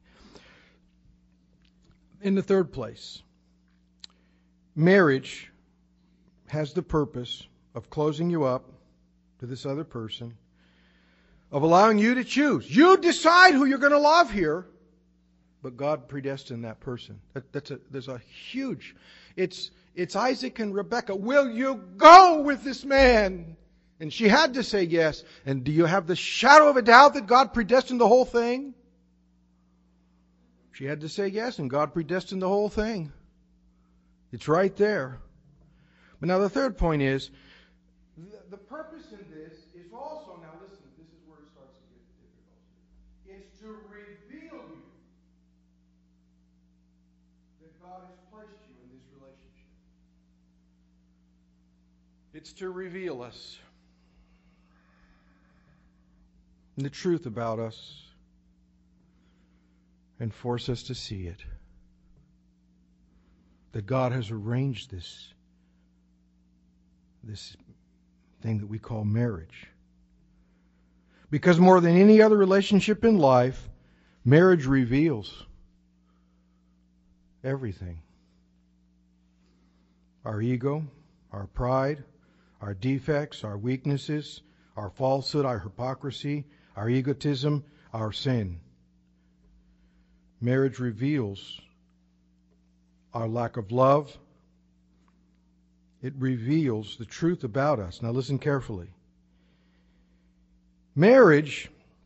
In the third place, marriage has the purpose of closing you up to this other person, of allowing you to choose. You decide who you're going to love here, but God predestined that person. That, that's a, there's a huge, it's, it's Isaac and Rebekah. Will you go with this man? And she had to say yes. And do you have the shadow of a doubt that God predestined the whole thing? She had to say yes, and God predestined the whole thing. It's right there. But now the third point is, the, the purpose in this is also, now listen, this is where it starts to get difficult. It's to reveal you that God has placed you in this relationship. It's to reveal us and the truth about us and force us to see it. That God has arranged this, this thing that we call marriage. Because more than any other relationship in life, marriage reveals everything. Our ego, our pride, our defects, our weaknesses, our falsehood, our hypocrisy, our egotism, our sin. Marriage reveals our lack of love. It reveals the truth about us. Now listen carefully. Marriage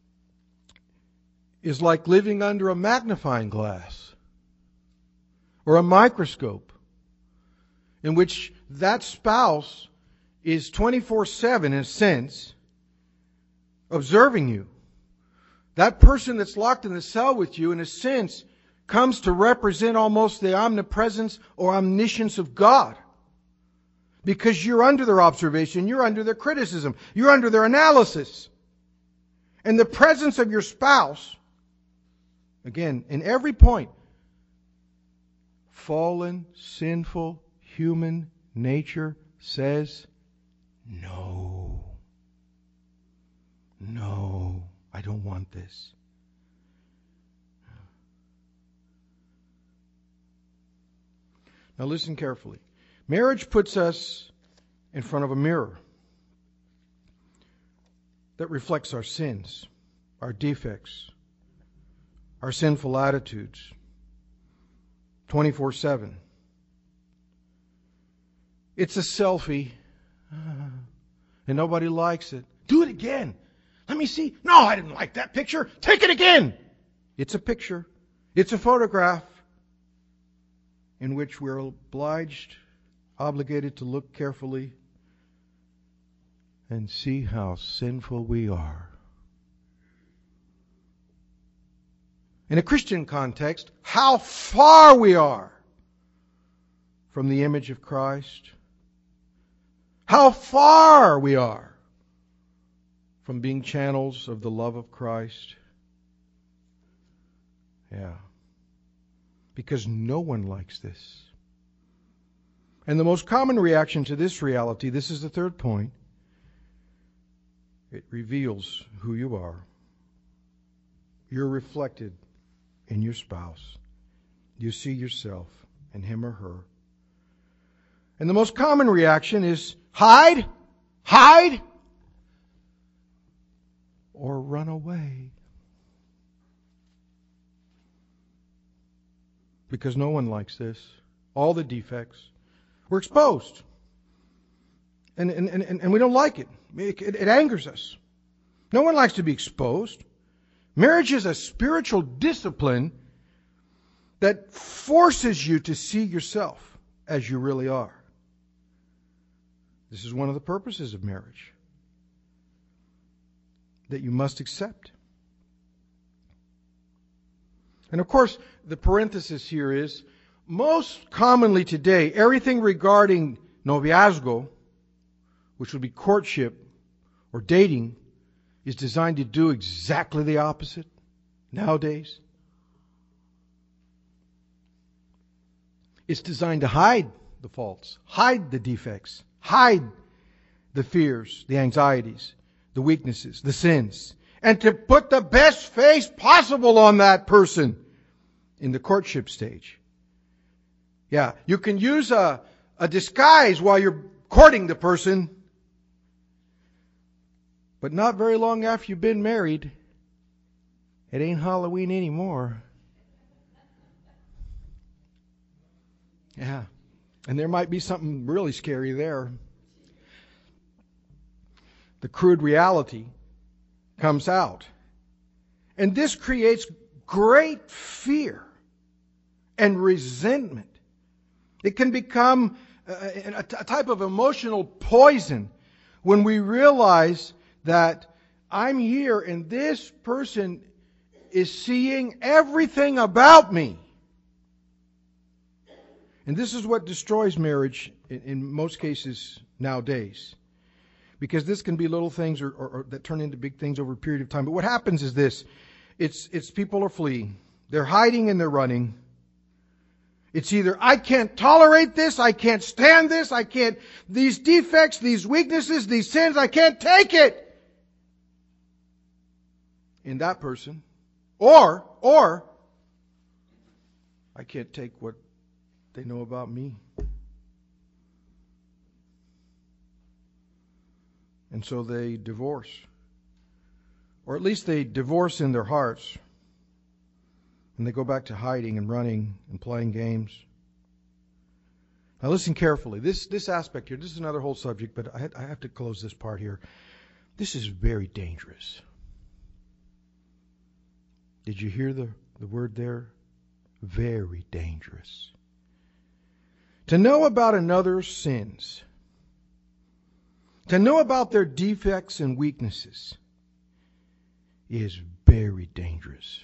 is like living under a magnifying glass or a microscope in which that spouse is twenty-four seven in a sense observing you. That person that's locked in the cell with you in a sense comes to represent almost the omnipresence or omniscience of God. Because you're under their observation, you're under their criticism, you're under their analysis. And the presence of your spouse, again, in every point, fallen, sinful, human nature says, no, no, I don't want this. Now listen carefully. Marriage puts us in front of a mirror that reflects our sins, our defects, our sinful attitudes, twenty-four seven. It's a selfie, and nobody likes it. Do it again. Let me see. No, I didn't like that picture. Take it again. It's a picture. It's a photograph in which we're obliged, obligated to look carefully and see how sinful we are. In a Christian context, how far we are from the image of Christ. How far we are from being channels of the love of Christ. Yeah. Because no one likes this. And the most common reaction to this reality, this is the third point, it reveals who you are. You're reflected in your spouse. You see yourself in him or her. And the most common reaction is hide, hide, or run away. Because no one likes this. All the defects. We're exposed. And, and, and, and we don't like it. It, it. it angers us. No one likes to be exposed. Marriage is a spiritual discipline that forces you to see yourself as you really are. This is one of the purposes of marriage that you must accept. And of course, the parenthesis here is, most commonly today, everything regarding noviazgo, which would be courtship or dating, is designed to do exactly the opposite nowadays. It's designed to hide the faults, hide the defects, hide the fears, the anxieties, the weaknesses, the sins, and to put the best face possible on that person in the courtship stage. Yeah, you can use a, a disguise while you're courting the person, but not very long after you've been married, it ain't Halloween anymore. Yeah, and there might be something really scary there. The crude reality comes out. And this creates great fear and resentment. It can become a, a type of emotional poison when we realize that I'm here and this person is seeing everything about me. And this is what destroys marriage in, in most cases nowadays. Because this can be little things or, or, or that turn into big things over a period of time. But what happens is this. It's, it's people are fleeing. They're hiding and they're running. It's either I can't tolerate this, I can't stand this, I can't, these defects, these weaknesses, these sins, I can't take it in that person. Or, or, I can't take what they know about me. And so they divorce. Or at least they divorce in their hearts. And they go back to hiding and running and playing games. Now listen carefully. This this aspect here, this is another whole subject, but I, I have to close this part here. This is very dangerous. Did you hear the, the word there? Very dangerous. To know about another's sins, to know about their defects and weaknesses, is very dangerous.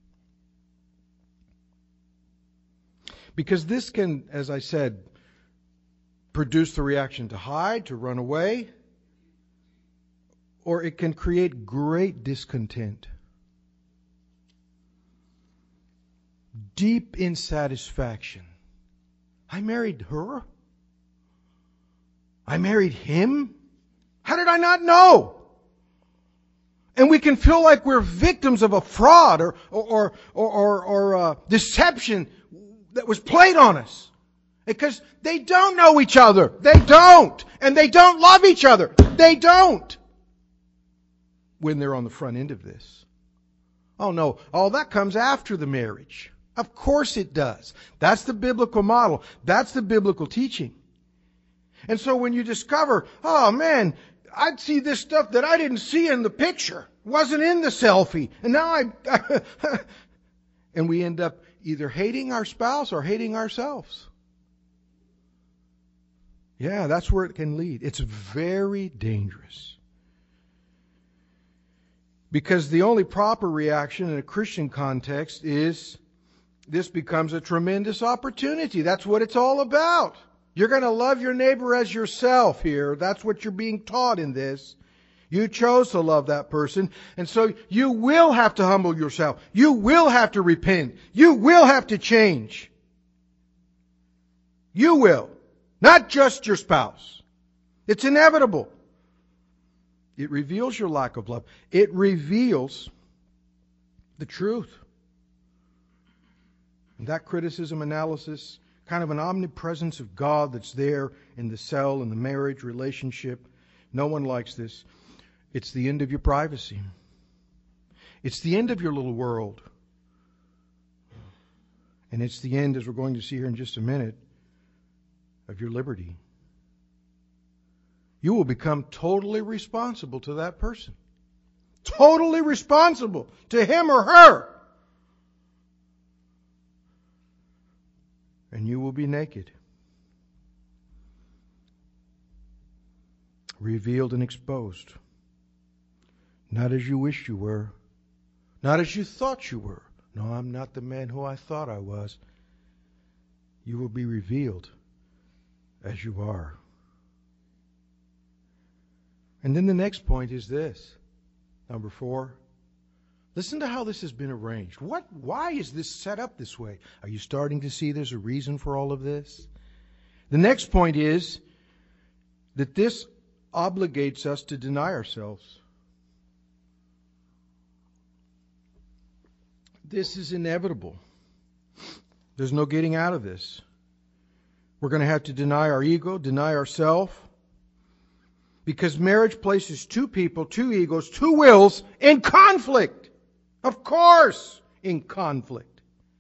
Because this can, as I said, produce the reaction to hide, to run away, or it can create great discontent, deep insatisfaction. I married her? I married him? How did I not know? And we can feel like we're victims of a fraud or or or or, or, or uh, deception that was played on us. Because they don't know each other. They don't. And they don't love each other. They don't. When they're on the front end of this. Oh no, all that comes after the marriage. Of course it does. That's the biblical model. That's the biblical teaching. And so when you discover, oh man, I'd see this stuff that I didn't see in the picture. Wasn't in the selfie. And now I... and we end up either hating our spouse or hating ourselves. Yeah, that's where it can lead. It's very dangerous. Because the only proper reaction in a Christian context is this becomes a tremendous opportunity. That's what it's all about. You're going to love your neighbor as yourself here. That's what you're being taught in this. You chose to love that person. And so you will have to humble yourself. You will have to repent. You will have to change. You will. Not just your spouse. It's inevitable. It reveals your lack of love. It reveals the truth. And that criticism, analysis, kind of an omnipresence of God that's there in the cell, in the marriage relationship. No one likes this. It's the end of your privacy. It's the end of your little world. And it's the end, as we're going to see here in just a minute, of your liberty. You will become totally responsible to that person. Totally responsible to him or her. And you will be naked. Revealed and exposed. Not as you wished you were. Not as you thought you were. No, I'm not the man who I thought I was. You will be revealed as you are. And then the next point is this. Number four. Listen to how this has been arranged. What? Why is this set up this way? Are you starting to see there's a reason for all of this? The next point is that this obligates us to deny ourselves. This is inevitable. There's no getting out of this. We're going to have to deny our ego, deny ourselves, because marriage places two people, two egos, two wills in conflict. Of course, in conflict.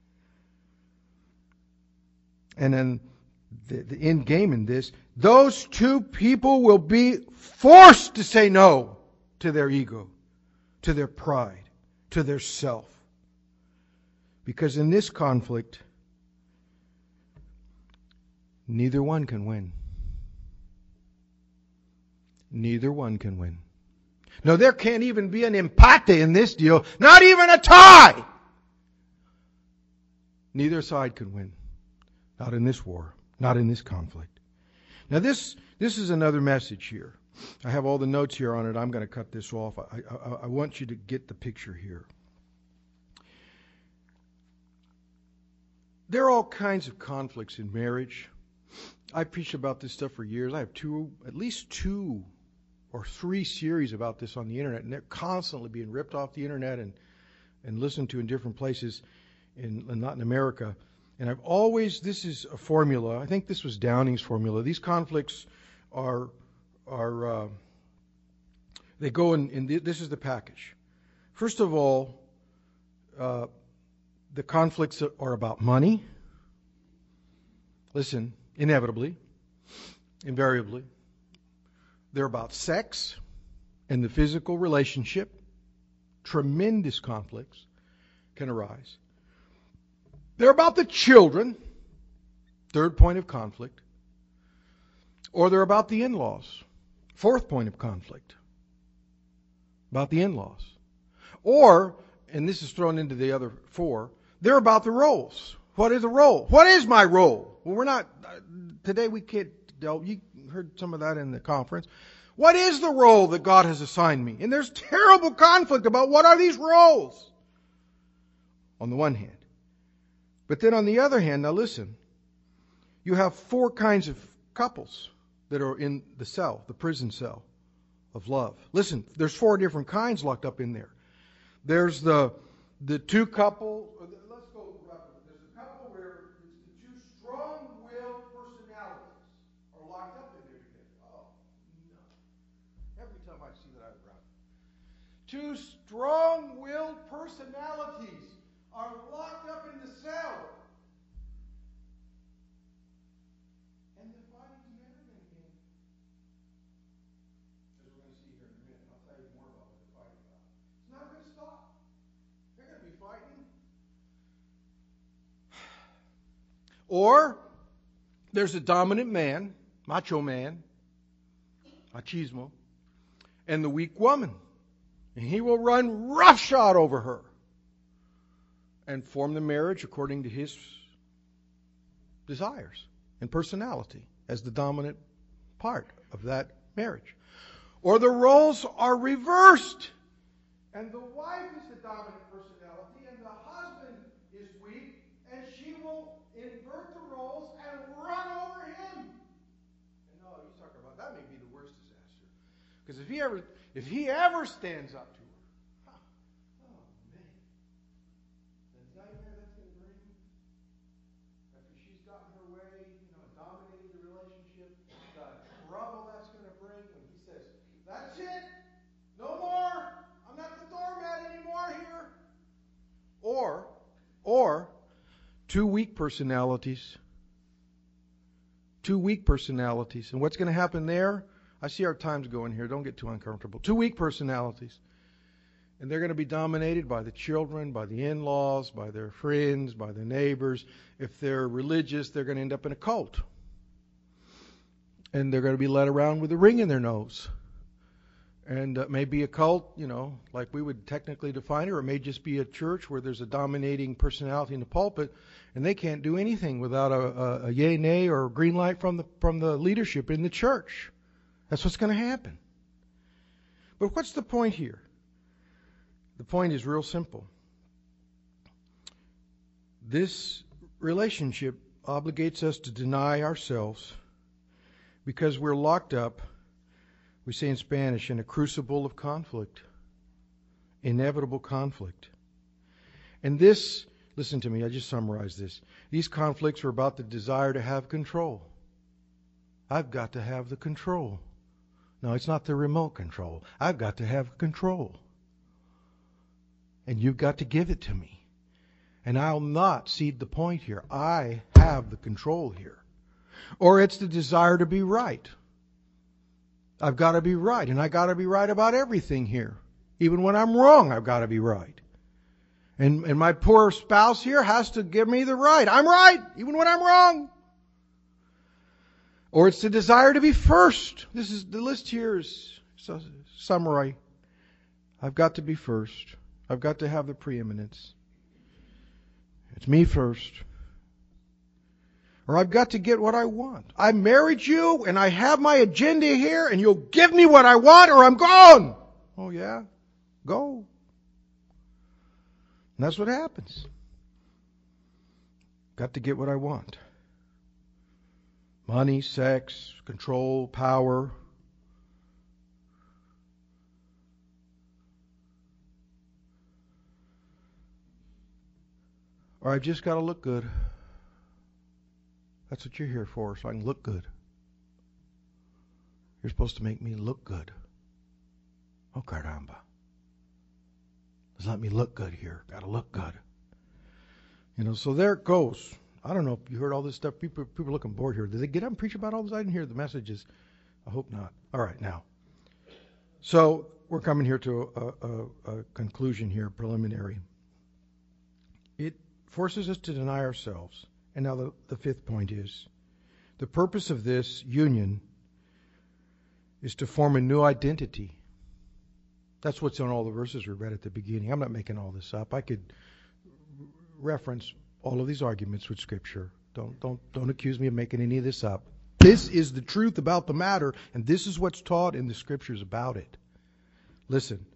And then the, the end game in this, those two people will be forced to say no to their ego, to their pride, to their self. Because in this conflict, neither one can win. Neither one can win. No, there can't even be an empate in this deal. Not even a tie. Neither side can win. Not in this war. Not in this conflict. Now this this is another message here. I have all the notes here on it. I'm going to cut this off. I, I, I want you to get the picture here. There are all kinds of conflicts in marriage. I preached about this stuff for years. I have two, at least two or three series about this on the internet, and they're constantly being ripped off the internet and, and listened to in different places in, in Latin America. And I've always, this is a formula. I think this was Downing's formula. These conflicts are, are uh, they go in, in the, this is the package. First of all, uh, the conflicts are about money. Listen, inevitably, invariably. They're about sex and the physical relationship. Tremendous conflicts can arise. They're about the children, third point of conflict. Or they're about the in-laws, fourth point of conflict. About the in-laws. Or, and this is thrown into the other four, they're about the roles. What is a role? What is my role? Well, we're not, today we can't delve, you heard some of that in the conference. What is the role that God has assigned me? And there's terrible conflict about what are these roles? On the one hand. But then on the other hand, now listen, you have four kinds of couples that are in the cell, the prison cell of love. Listen, there's four different kinds locked up in there. There's the the two couple, let's go, there's a couple where it's the two strong-willed personalities are locked up in there together. Oh, no. Every time I see that, I run. Two strong-willed personalities are locked up in the cell. And the fighting's never going to end. As we're going to see here in a minute. I'll tell you more about what they're fighting about. It's not going to stop. They're going to be fighting. Or there's a dominant man, macho man, machismo, and the weak woman. And he will run roughshod over her and form the marriage according to his desires and personality as the dominant part of that marriage. Or the roles are reversed, and the wife is the dominant personality, and the husband is weak, and she will invert the roles and run over him. And no, he's talking about that may be the worst disaster, because if he ever, if he ever stands up to her, huh, oh man, the nightmare that's going to bring after she's gotten her way, you know, dominating the relationship, the trouble that's going to bring when he says, "That's it, no more. I'm not the doormat anymore here." Or, or, two weak personalities. Two weak personalities. And what's going to happen there? I see our time's going here. Don't get too uncomfortable. Two weak personalities. And they're going to be dominated by the children, by the in-laws, by their friends, by their neighbors. If they're religious, they're going to end up in a cult. And they're going to be led around with a ring in their nose. And it may be a cult, you know, like we would technically define it, or it may just be a church where there's a dominating personality in the pulpit, and they can't do anything without a, a, a yay, nay, or green light from the from the leadership in the church. That's what's going to happen. But what's the point here? the point is real simple. This relationship obligates us to deny ourselves because we're locked up, we say in Spanish, in a crucible of conflict, inevitable conflict. And this, listen to me, I just summarized this. These conflicts are about the desire to have control. I've got to have the control. No, it's not the remote control. I've got to have control. And you've got to give it to me. And I'll not cede the point here. I have the control here. Or it's the desire to be right. I've got to be right, and I got to be right about everything here. Even when I'm wrong, I've got to be right. And, and my poor spouse here has to give me the right. I'm right, even when I'm wrong. Or it's the desire to be first. This is the list here is a summary. I've got to be first. I've got to have the preeminence. It's me first. Or I've got to get what I want. I married you and I have my agenda here and you'll give me what I want or I'm gone. Oh yeah? Go. And that's what happens. Got to get what I want. Money, sex, control, power. Or I've just got to look good. That's what you're here for, so I can look good. You're supposed to make me look good. Oh, caramba. Just let me look good here. Got to look good. You know, so there it goes. I don't know if you heard all this stuff. People, people are looking bored here. Did they get up and preach about all this? I didn't hear the messages. I hope not. All right, now. So we're coming here to a, a, a conclusion here, preliminary. It forces us to deny ourselves. And now the, the fifth point is, the purpose of this union is to form a new identity. That's what's on all the verses we read at the beginning. I'm not making all this up. I could reference all of these arguments with Scripture. Don't, don't, don't accuse me of making any of this up. This is the truth about the matter, and this is what's taught in the Scriptures about it. Listen,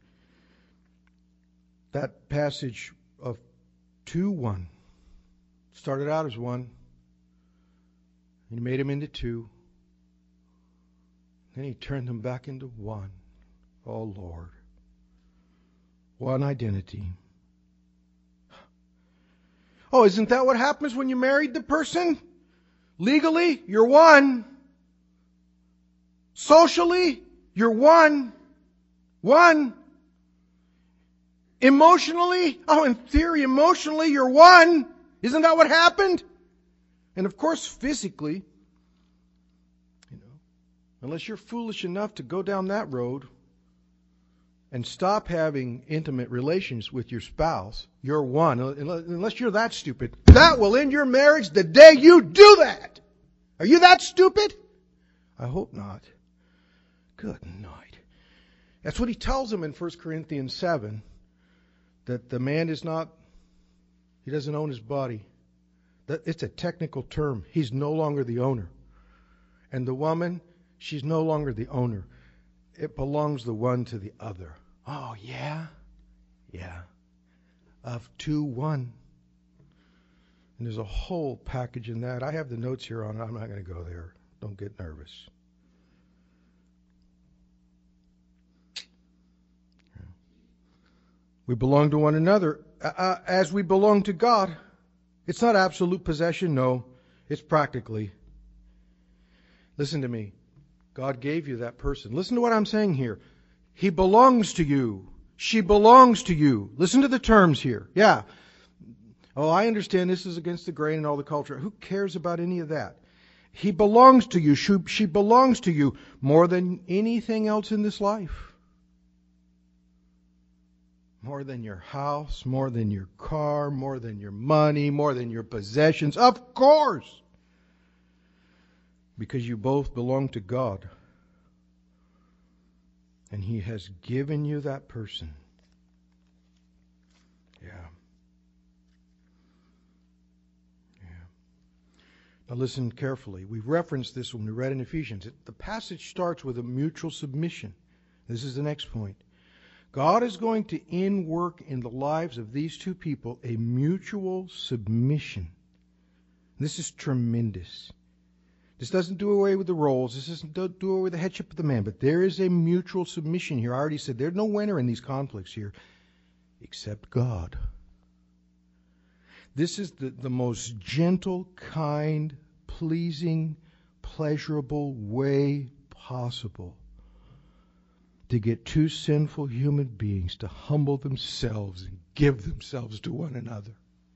that passage of two one started out as one, and he made them into two. Then he turned them back into one. Oh, Lord. One identity. Oh, isn't that what happens when you married the person? Legally, you're one. Socially, you're one. One. Emotionally, oh, in theory, emotionally, you're one. Isn't that what happened? And of course, physically, you know, unless you're foolish enough to go down that road and stop having intimate relations with your spouse, you're one. Unless you're that stupid. That will end your marriage the day you do that. Are you that stupid? I hope not. Good night. That's what he tells them in First Corinthians seven, that the man is not, he doesn't own his body. That it's a technical term. He's no longer the owner. And the woman, she's no longer the owner. It belongs the one to the other. Oh, yeah? Yeah. Of two, one. And there's a whole package in that. I have the notes here on it. I'm not going to go there. Don't get nervous. We belong to one another uh, as we belong to God. It's not absolute possession, no. It's practically. Listen to me. God gave you that person. Listen to what I'm saying here. He belongs to you. She belongs to you. Listen to the terms here. Yeah. Oh, I understand this is against the grain and all the culture. Who cares about any of that? He belongs to you. She, she belongs to you more than anything else in this life. More than your house, more than your car, more than your money, more than your possessions. Of course. Because you both belong to God. And He has given you that person. Yeah. Yeah. Now listen carefully. We referenced this when we read in Ephesians. It, the passage starts with a mutual submission. This is the next point. God is going to in-work in the lives of these two people a mutual submission. This is tremendous. This doesn't do away with the roles. This doesn't do away with the headship of the man. But there is a mutual submission here. I already said there's no winner in these conflicts here except God. This is the, the most gentle, kind, pleasing, pleasurable way possible to get two sinful human beings to humble themselves and give themselves to one another.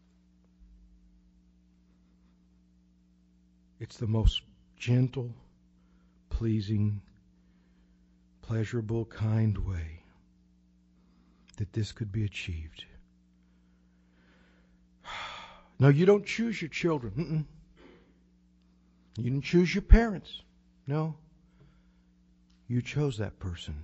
It's the most gentle, pleasing, pleasurable, kind way that this could be achieved. No, you don't choose your children. Mm-mm. You didn't choose your parents. No. You chose that person.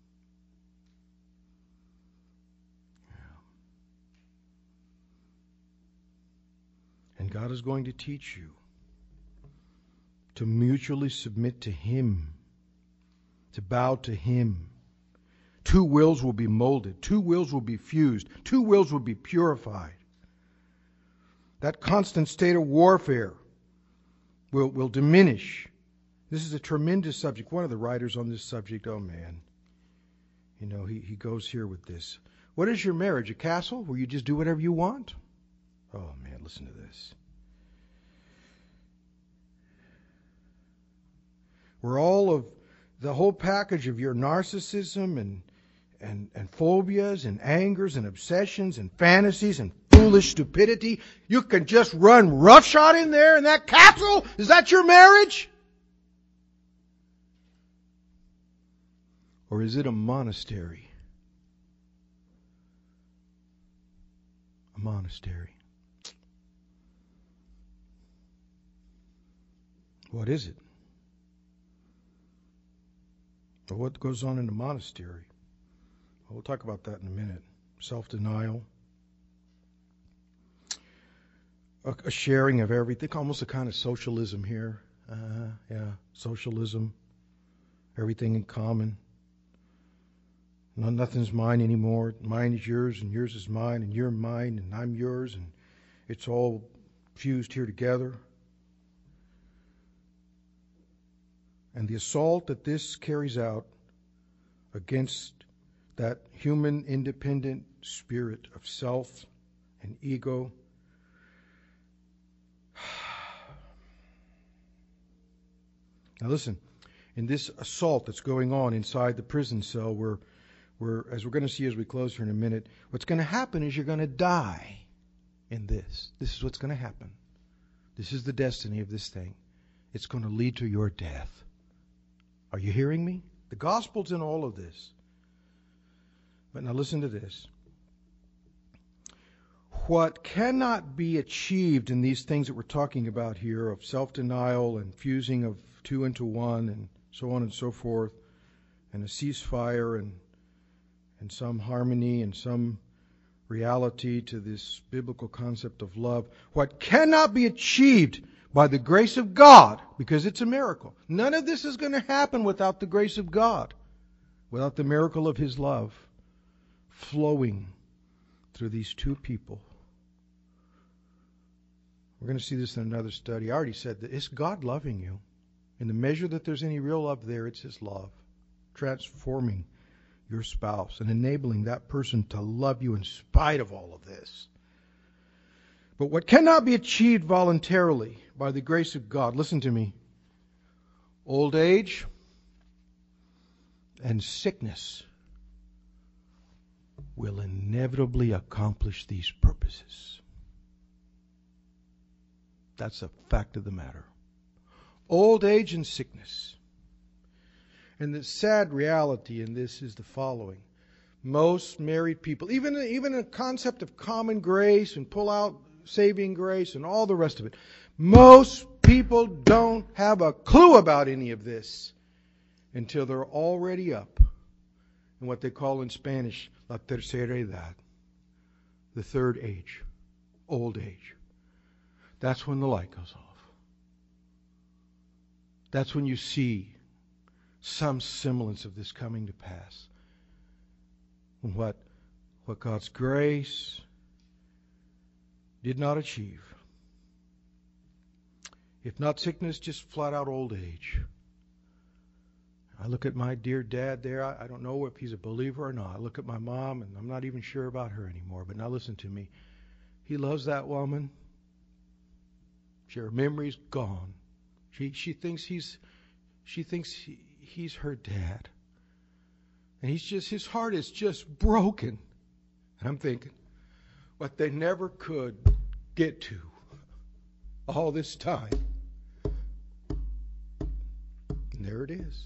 And God is going to teach you to mutually submit to Him, to bow to Him. Two wills will be molded. Two wills will be fused. Two wills will be purified. That constant state of warfare will, will diminish. This is a tremendous subject. One of the writers on this subject, oh man, you know, he, he goes here with this. What is your marriage? A castle where you just do whatever you want? Oh man, listen to this. Where all of the whole package of your narcissism and, and, and phobias and angers and obsessions and fantasies and foolish stupidity, you can just run roughshod in there in that castle? Is that your marriage? Or is it a monastery? A monastery. What is it? Well, what goes on in a monastery? Well, we'll talk about that in a minute. Self-denial. A, a sharing of everything. Almost a kind of socialism here. Uh, yeah, socialism. Everything in common. No, nothing's mine anymore. Mine is yours, and yours is mine, and you're mine, and I'm yours, and it's all fused here together. And the assault that this carries out against that human independent spirit of self and ego. Now listen, in this assault that's going on inside the prison cell, where, where, as we're going to see as we close here in a minute, what's going to happen is you're going to die in this. This is what's going to happen. This is the destiny of this thing. It's going to lead to your death. Are you hearing me? The gospel's in all of this. But now listen to this. What cannot be achieved in these things that we're talking about here of self-denial and fusing of two into one and so on and so forth, and a ceasefire and and some harmony and some reality to this biblical concept of love, what cannot be achieved by the grace of God, because it's a miracle. None of this is going to happen without the grace of God, without the miracle of His love flowing through these two people. We're going to see this in another study. I already said that it's God loving you. In the measure that there's any real love there, it's His love transforming your spouse and enabling that person to love you in spite of all of this. But what cannot be achieved voluntarily by the grace of God, listen to me, old age and sickness will inevitably accomplish these purposes. That's a fact of the matter. Old age and sickness. And the sad reality in this is the following. Most married people, even, even a concept of common grace and pull out saving grace and all the rest of it, most people don't have a clue about any of this until they're already up in what they call in Spanish la tercera edad, the third age, old age. That's when the light goes off. That's when you see some semblance of this coming to pass. and what, what God's grace did not achieve. If not sickness, just flat out old age. I look at my dear dad there. I, I don't know if he's a believer or not. I look at my mom, and I'm not even sure about her anymore. But now listen to me. He loves that woman. Her memory's gone. She she thinks he's she thinks he, he's her dad. And he's just his heart is just broken. And I'm thinking, what they never could get to all this time. And there it is.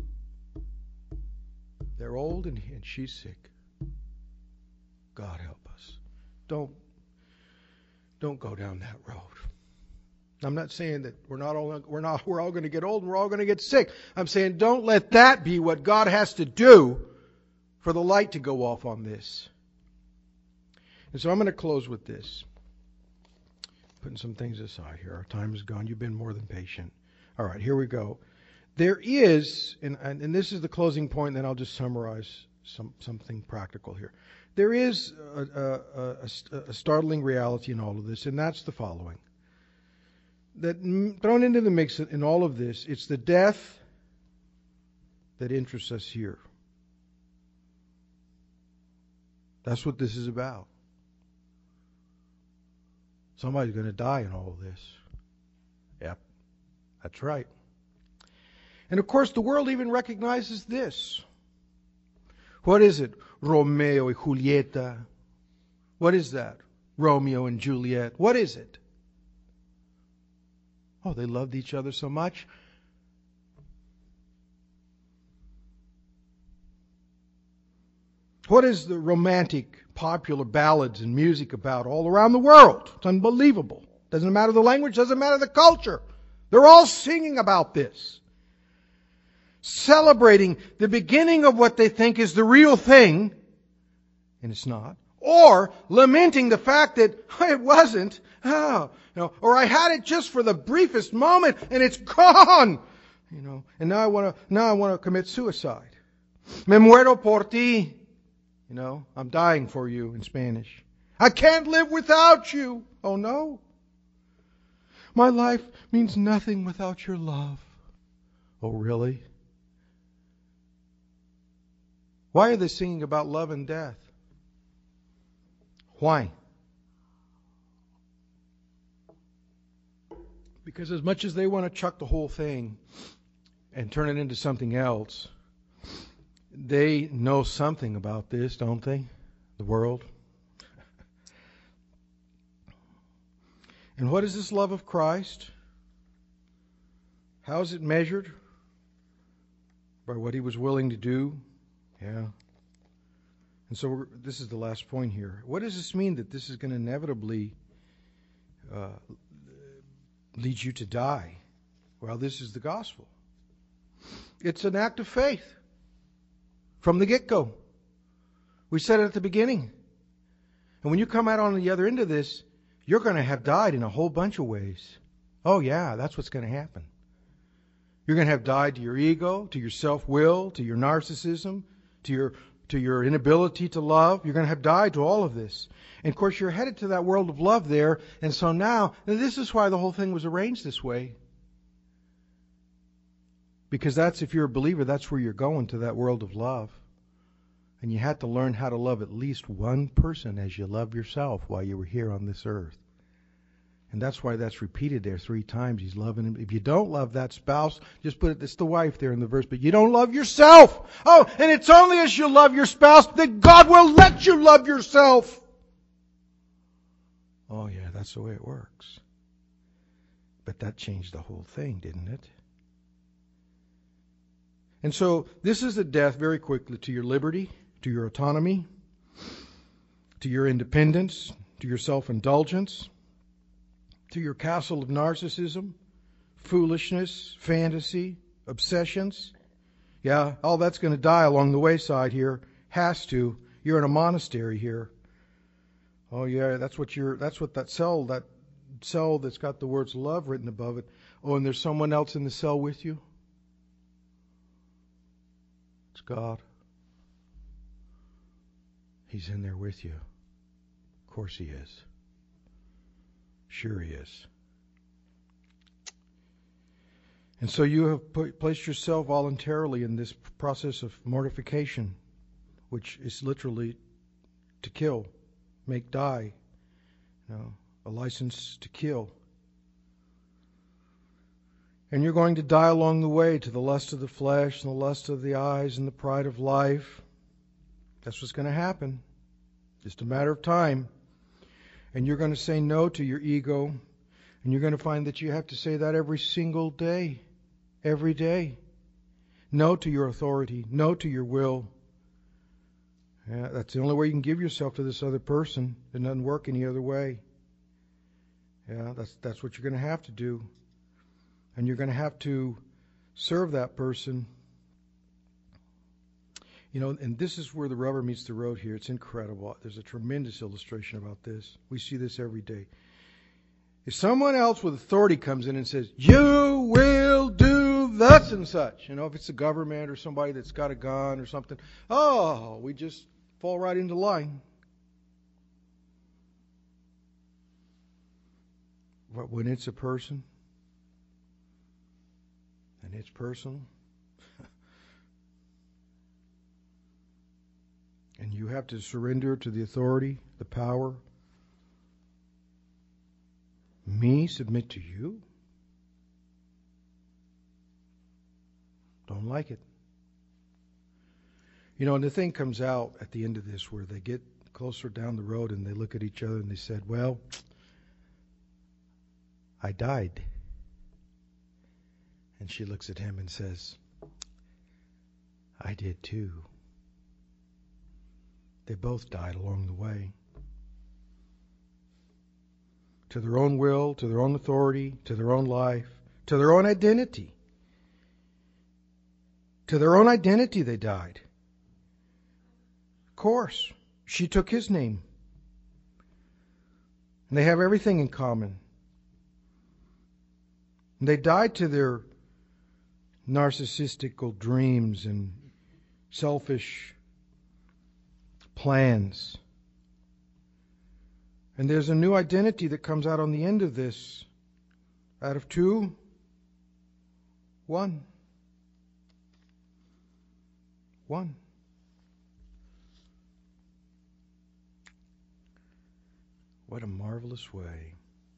They're old and, and she's sick. God help us. Don't don't go down that road. I'm not saying that we're not all we're not we're all going to get old and we're all going to get sick. I'm saying don't let that be what God has to do for the light to go off on this. And so I'm going to close with this. Putting some things aside here. Our time is gone. You've been more than patient. All right, here we go. There is, and, and, and this is the closing point, and then I'll just summarize some something practical here. There is a, a, a, a startling reality in all of this, and that's the following. That thrown into the mix in all of this, it's the death that interests us here. That's what this is about. Somebody's going to die in all of this. Yep, that's right. And of course, the world even recognizes this. What is it? Romeo y Julieta. What is that? Romeo and Juliet. What is it? Oh, they loved each other so much. What is the romantic, popular ballads and music about all around the world? It's unbelievable. Doesn't matter the language, doesn't matter the culture. They're all singing about this. Celebrating the beginning of what they think is the real thing, and it's not. Or lamenting the fact that oh, it wasn't. Oh, you know, or I had it just for the briefest moment and it's gone. You know, and now I want to now I want to commit suicide. Me muero por ti. You know, I'm dying for you in Spanish. I can't live without you. Oh no. My life means nothing without your love. Oh really? Why are they singing about love and death? Why? Because as much as they want to chuck the whole thing and turn it into something else, they know something about this, don't they? The world. And what is this love of Christ? How is it measured? By what He was willing to do? Yeah. And so we're, this is the last point here. What does this mean that this is going to inevitably uh, lead you to die? Well, this is the gospel. It's an act of faith from the get-go. We said it at the beginning. And when you come out on the other end of this, you're going to have died in a whole bunch of ways. Oh yeah, that's what's going to happen. You're going to have died to your ego, to your self-will, to your narcissism, to your to your inability to love. You're going to have died to all of this. And of course, you're headed to that world of love there. And so now, this is why the whole thing was arranged this way. Because that's, if you're a believer, that's where you're going, to that world of love. And you had to learn how to love at least one person as you love yourself while you were here on this earth. And that's why that's repeated there three times. He's loving him. If you don't love that spouse, just put it, it's the wife there in the verse, but you don't love yourself. Oh, and it's only as you love your spouse that God will let you love yourself. Oh yeah, that's the way it works. But that changed the whole thing, didn't it? And so this is a death, very quickly, to your liberty, to your autonomy, to your independence, to your self-indulgence, to your castle of narcissism, foolishness, fantasy, obsessions. Yeah, all that's going to die along the wayside here. Has to. You're in a monastery here. Oh yeah, that's what you're that's what that cell, that cell that's got the words love written above it. Oh, and there's someone else in the cell with you? It's God. He's in there with you. Of course he is. Sure he is. And so you have put, placed yourself voluntarily in this process of mortification, which is literally to kill, make die, you know, a license to kill. And you're going to die along the way to the lust of the flesh and the lust of the eyes and the pride of life. That's what's going to happen. Just a matter of time. And you're going to say no to your ego. And you're going to find that you have to say that every single day. Every day. No to your authority. No to your will. Yeah, that's the only way you can give yourself to this other person. It doesn't work any other way. Yeah, that's that's what you're going to have to do. And you're going to have to serve that person. You know, and this is where the rubber meets the road here. It's incredible. There's a tremendous illustration about this. We see this every day. If someone else with authority comes in and says, you will do thus and such, you know, if it's the government or somebody that's got a gun or something, oh, we just fall right into line. But when it's a person, and it's personal, and you have to surrender to the authority, the power. Me submit to you? Don't like it. You know, and the thing comes out at the end of this where they get closer down the road and they look at each other and they said, well, I died. And she looks at him and says, I did too. They both died along the way. To their own will, to their own authority, to their own life, to their own identity. To their own identity they died. Of course, she took his name. And they have everything in common. And they died to their narcissistical dreams and selfish plans. And there's a new identity that comes out on the end of this. Out of two, one. One. What a marvelous way.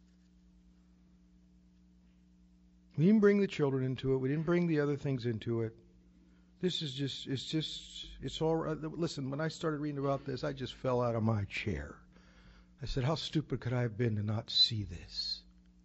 We didn't bring the children into it. We didn't bring the other things into it. This is just, it's just, it's all right. Listen, when I started reading about this, I just fell out of my chair. I said, how stupid could I have been to not see this?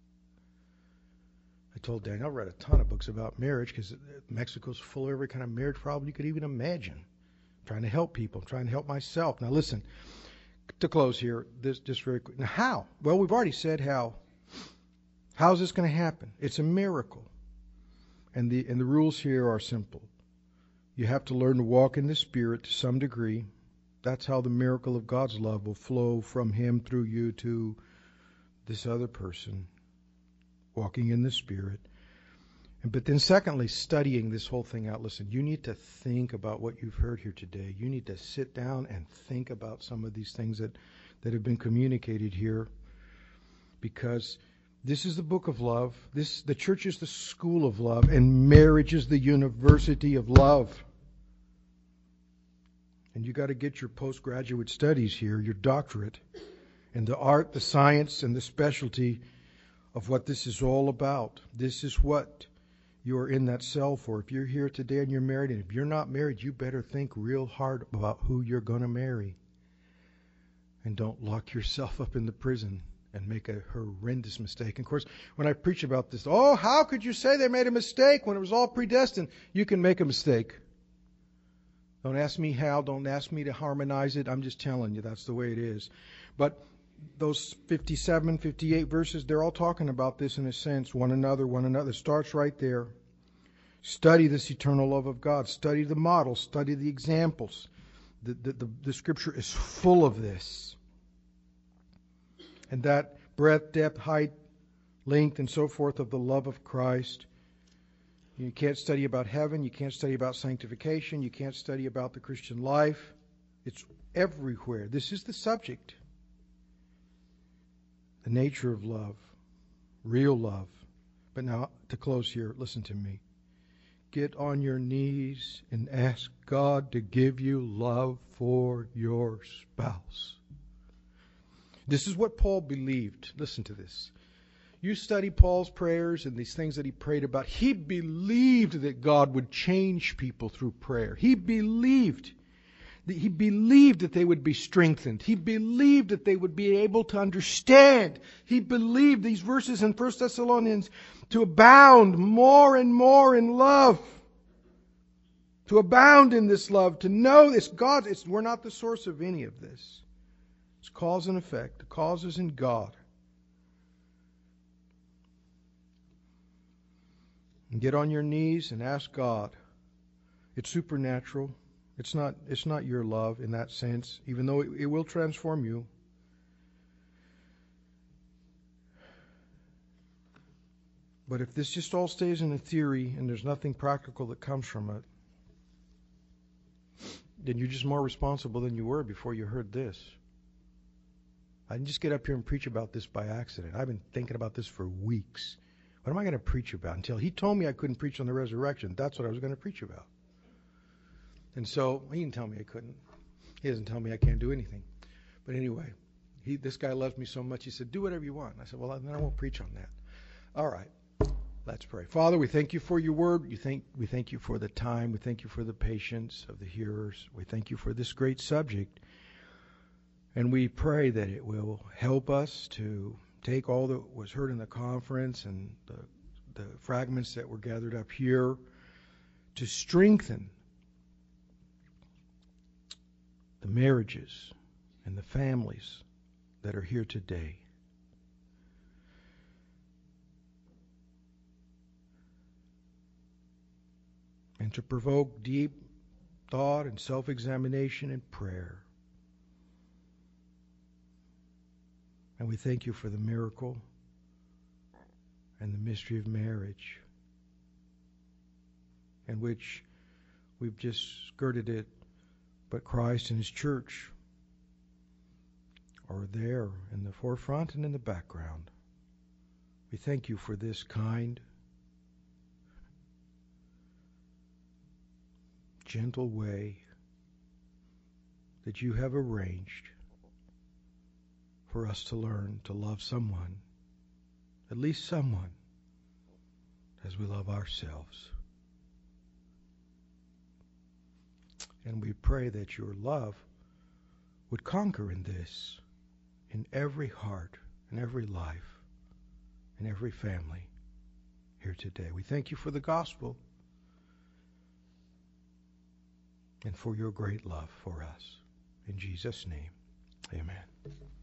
I told Daniel, I read a ton of books about marriage because Mexico's full of every kind of marriage problem you could even imagine. I'm trying to help people. I'm trying to help myself. Now listen, to close here, this just very quick. Now how? Well, we've already said how. How's this going to happen? It's a miracle. And the and the rules here are simple. You have to learn to walk in the Spirit to some degree. That's how the miracle of God's love will flow from Him through you to this other person, walking in the Spirit. And, but then secondly, studying this whole thing out. Listen, you need to think about what you've heard here today. You need to sit down and think about some of these things that, that have been communicated here, because this is the book of love. This the church is the school of love, and marriage is the university of love. And you got to get your postgraduate studies here, your doctorate, in the art, the science, and the specialty of what this is all about. This is what you're in that cell for. If you're here today and you're married, and if you're not married, you better think real hard about who you're going to marry. And don't lock yourself up in the prison and make a horrendous mistake. And of course, when I preach about this, oh, how could you say they made a mistake when it was all predestined? You can make a mistake. Don't ask me how. Don't ask me to harmonize it. I'm just telling you that's the way it is. But those fifty-seven, fifty-eight verses, they're all talking about this in a sense. One another, one another. It starts right there. Study this eternal love of God. Study the models. Study the examples. The, the, the, the Scripture is full of this. And that breadth, depth, height, length, and so forth of the love of Christ. You can't study about heaven. You can't study about sanctification. You can't study about the Christian life It's everywhere. This is the subject. The nature of love. Real love. But now, to close here, listen to me. Get on your knees and ask God to give you love for your spouse. This is what Paul believed. Listen to this. You study Paul's prayers and these things that he prayed about. He believed that God would change people through prayer. He believed. He believed that they would be strengthened. He believed that they would be able to understand. He believed these verses in First Thessalonians to abound more and more in love. To abound in this love. To know this. God, it's, we're not the source of any of this. It's cause and effect. The cause is in God. And get on your knees and ask God. It's supernatural. It's not, it's not your love in that sense, even though it, it will transform you. But if this just all stays in a theory and there's nothing practical that comes from it, then you're just more responsible than you were before you heard this. I didn't just get up here and preach about this by accident. I've been thinking about this for weeks. What am I going to preach about? Until he told me I couldn't preach on the resurrection. That's what I was going to preach about. And so he didn't tell me I couldn't. He doesn't tell me I can't do anything. But anyway, he, this guy loves me so much. He said, do whatever you want. I said, well, then I won't preach on that. All right. Let's pray. Father, we thank you for your word. You thank, we thank you for the time. We thank you for the patience of the hearers. We thank you for this great subject. And we pray that it will help us to take all that was heard in the conference and the, the fragments that were gathered up here to strengthen the marriages and the families that are here today. And to provoke deep thought and self-examination and prayer. And we thank you for the miracle and the mystery of marriage, in which we've just skirted it, but Christ and His church are there in the forefront and in the background. We thank you for this kind, gentle way that you have arranged for us to learn to love someone, at least someone, as we love ourselves. And we pray that your love would conquer in this, in every heart, in every life, in every family here today. We thank you for the gospel and for your great love for us. In Jesus' name, amen.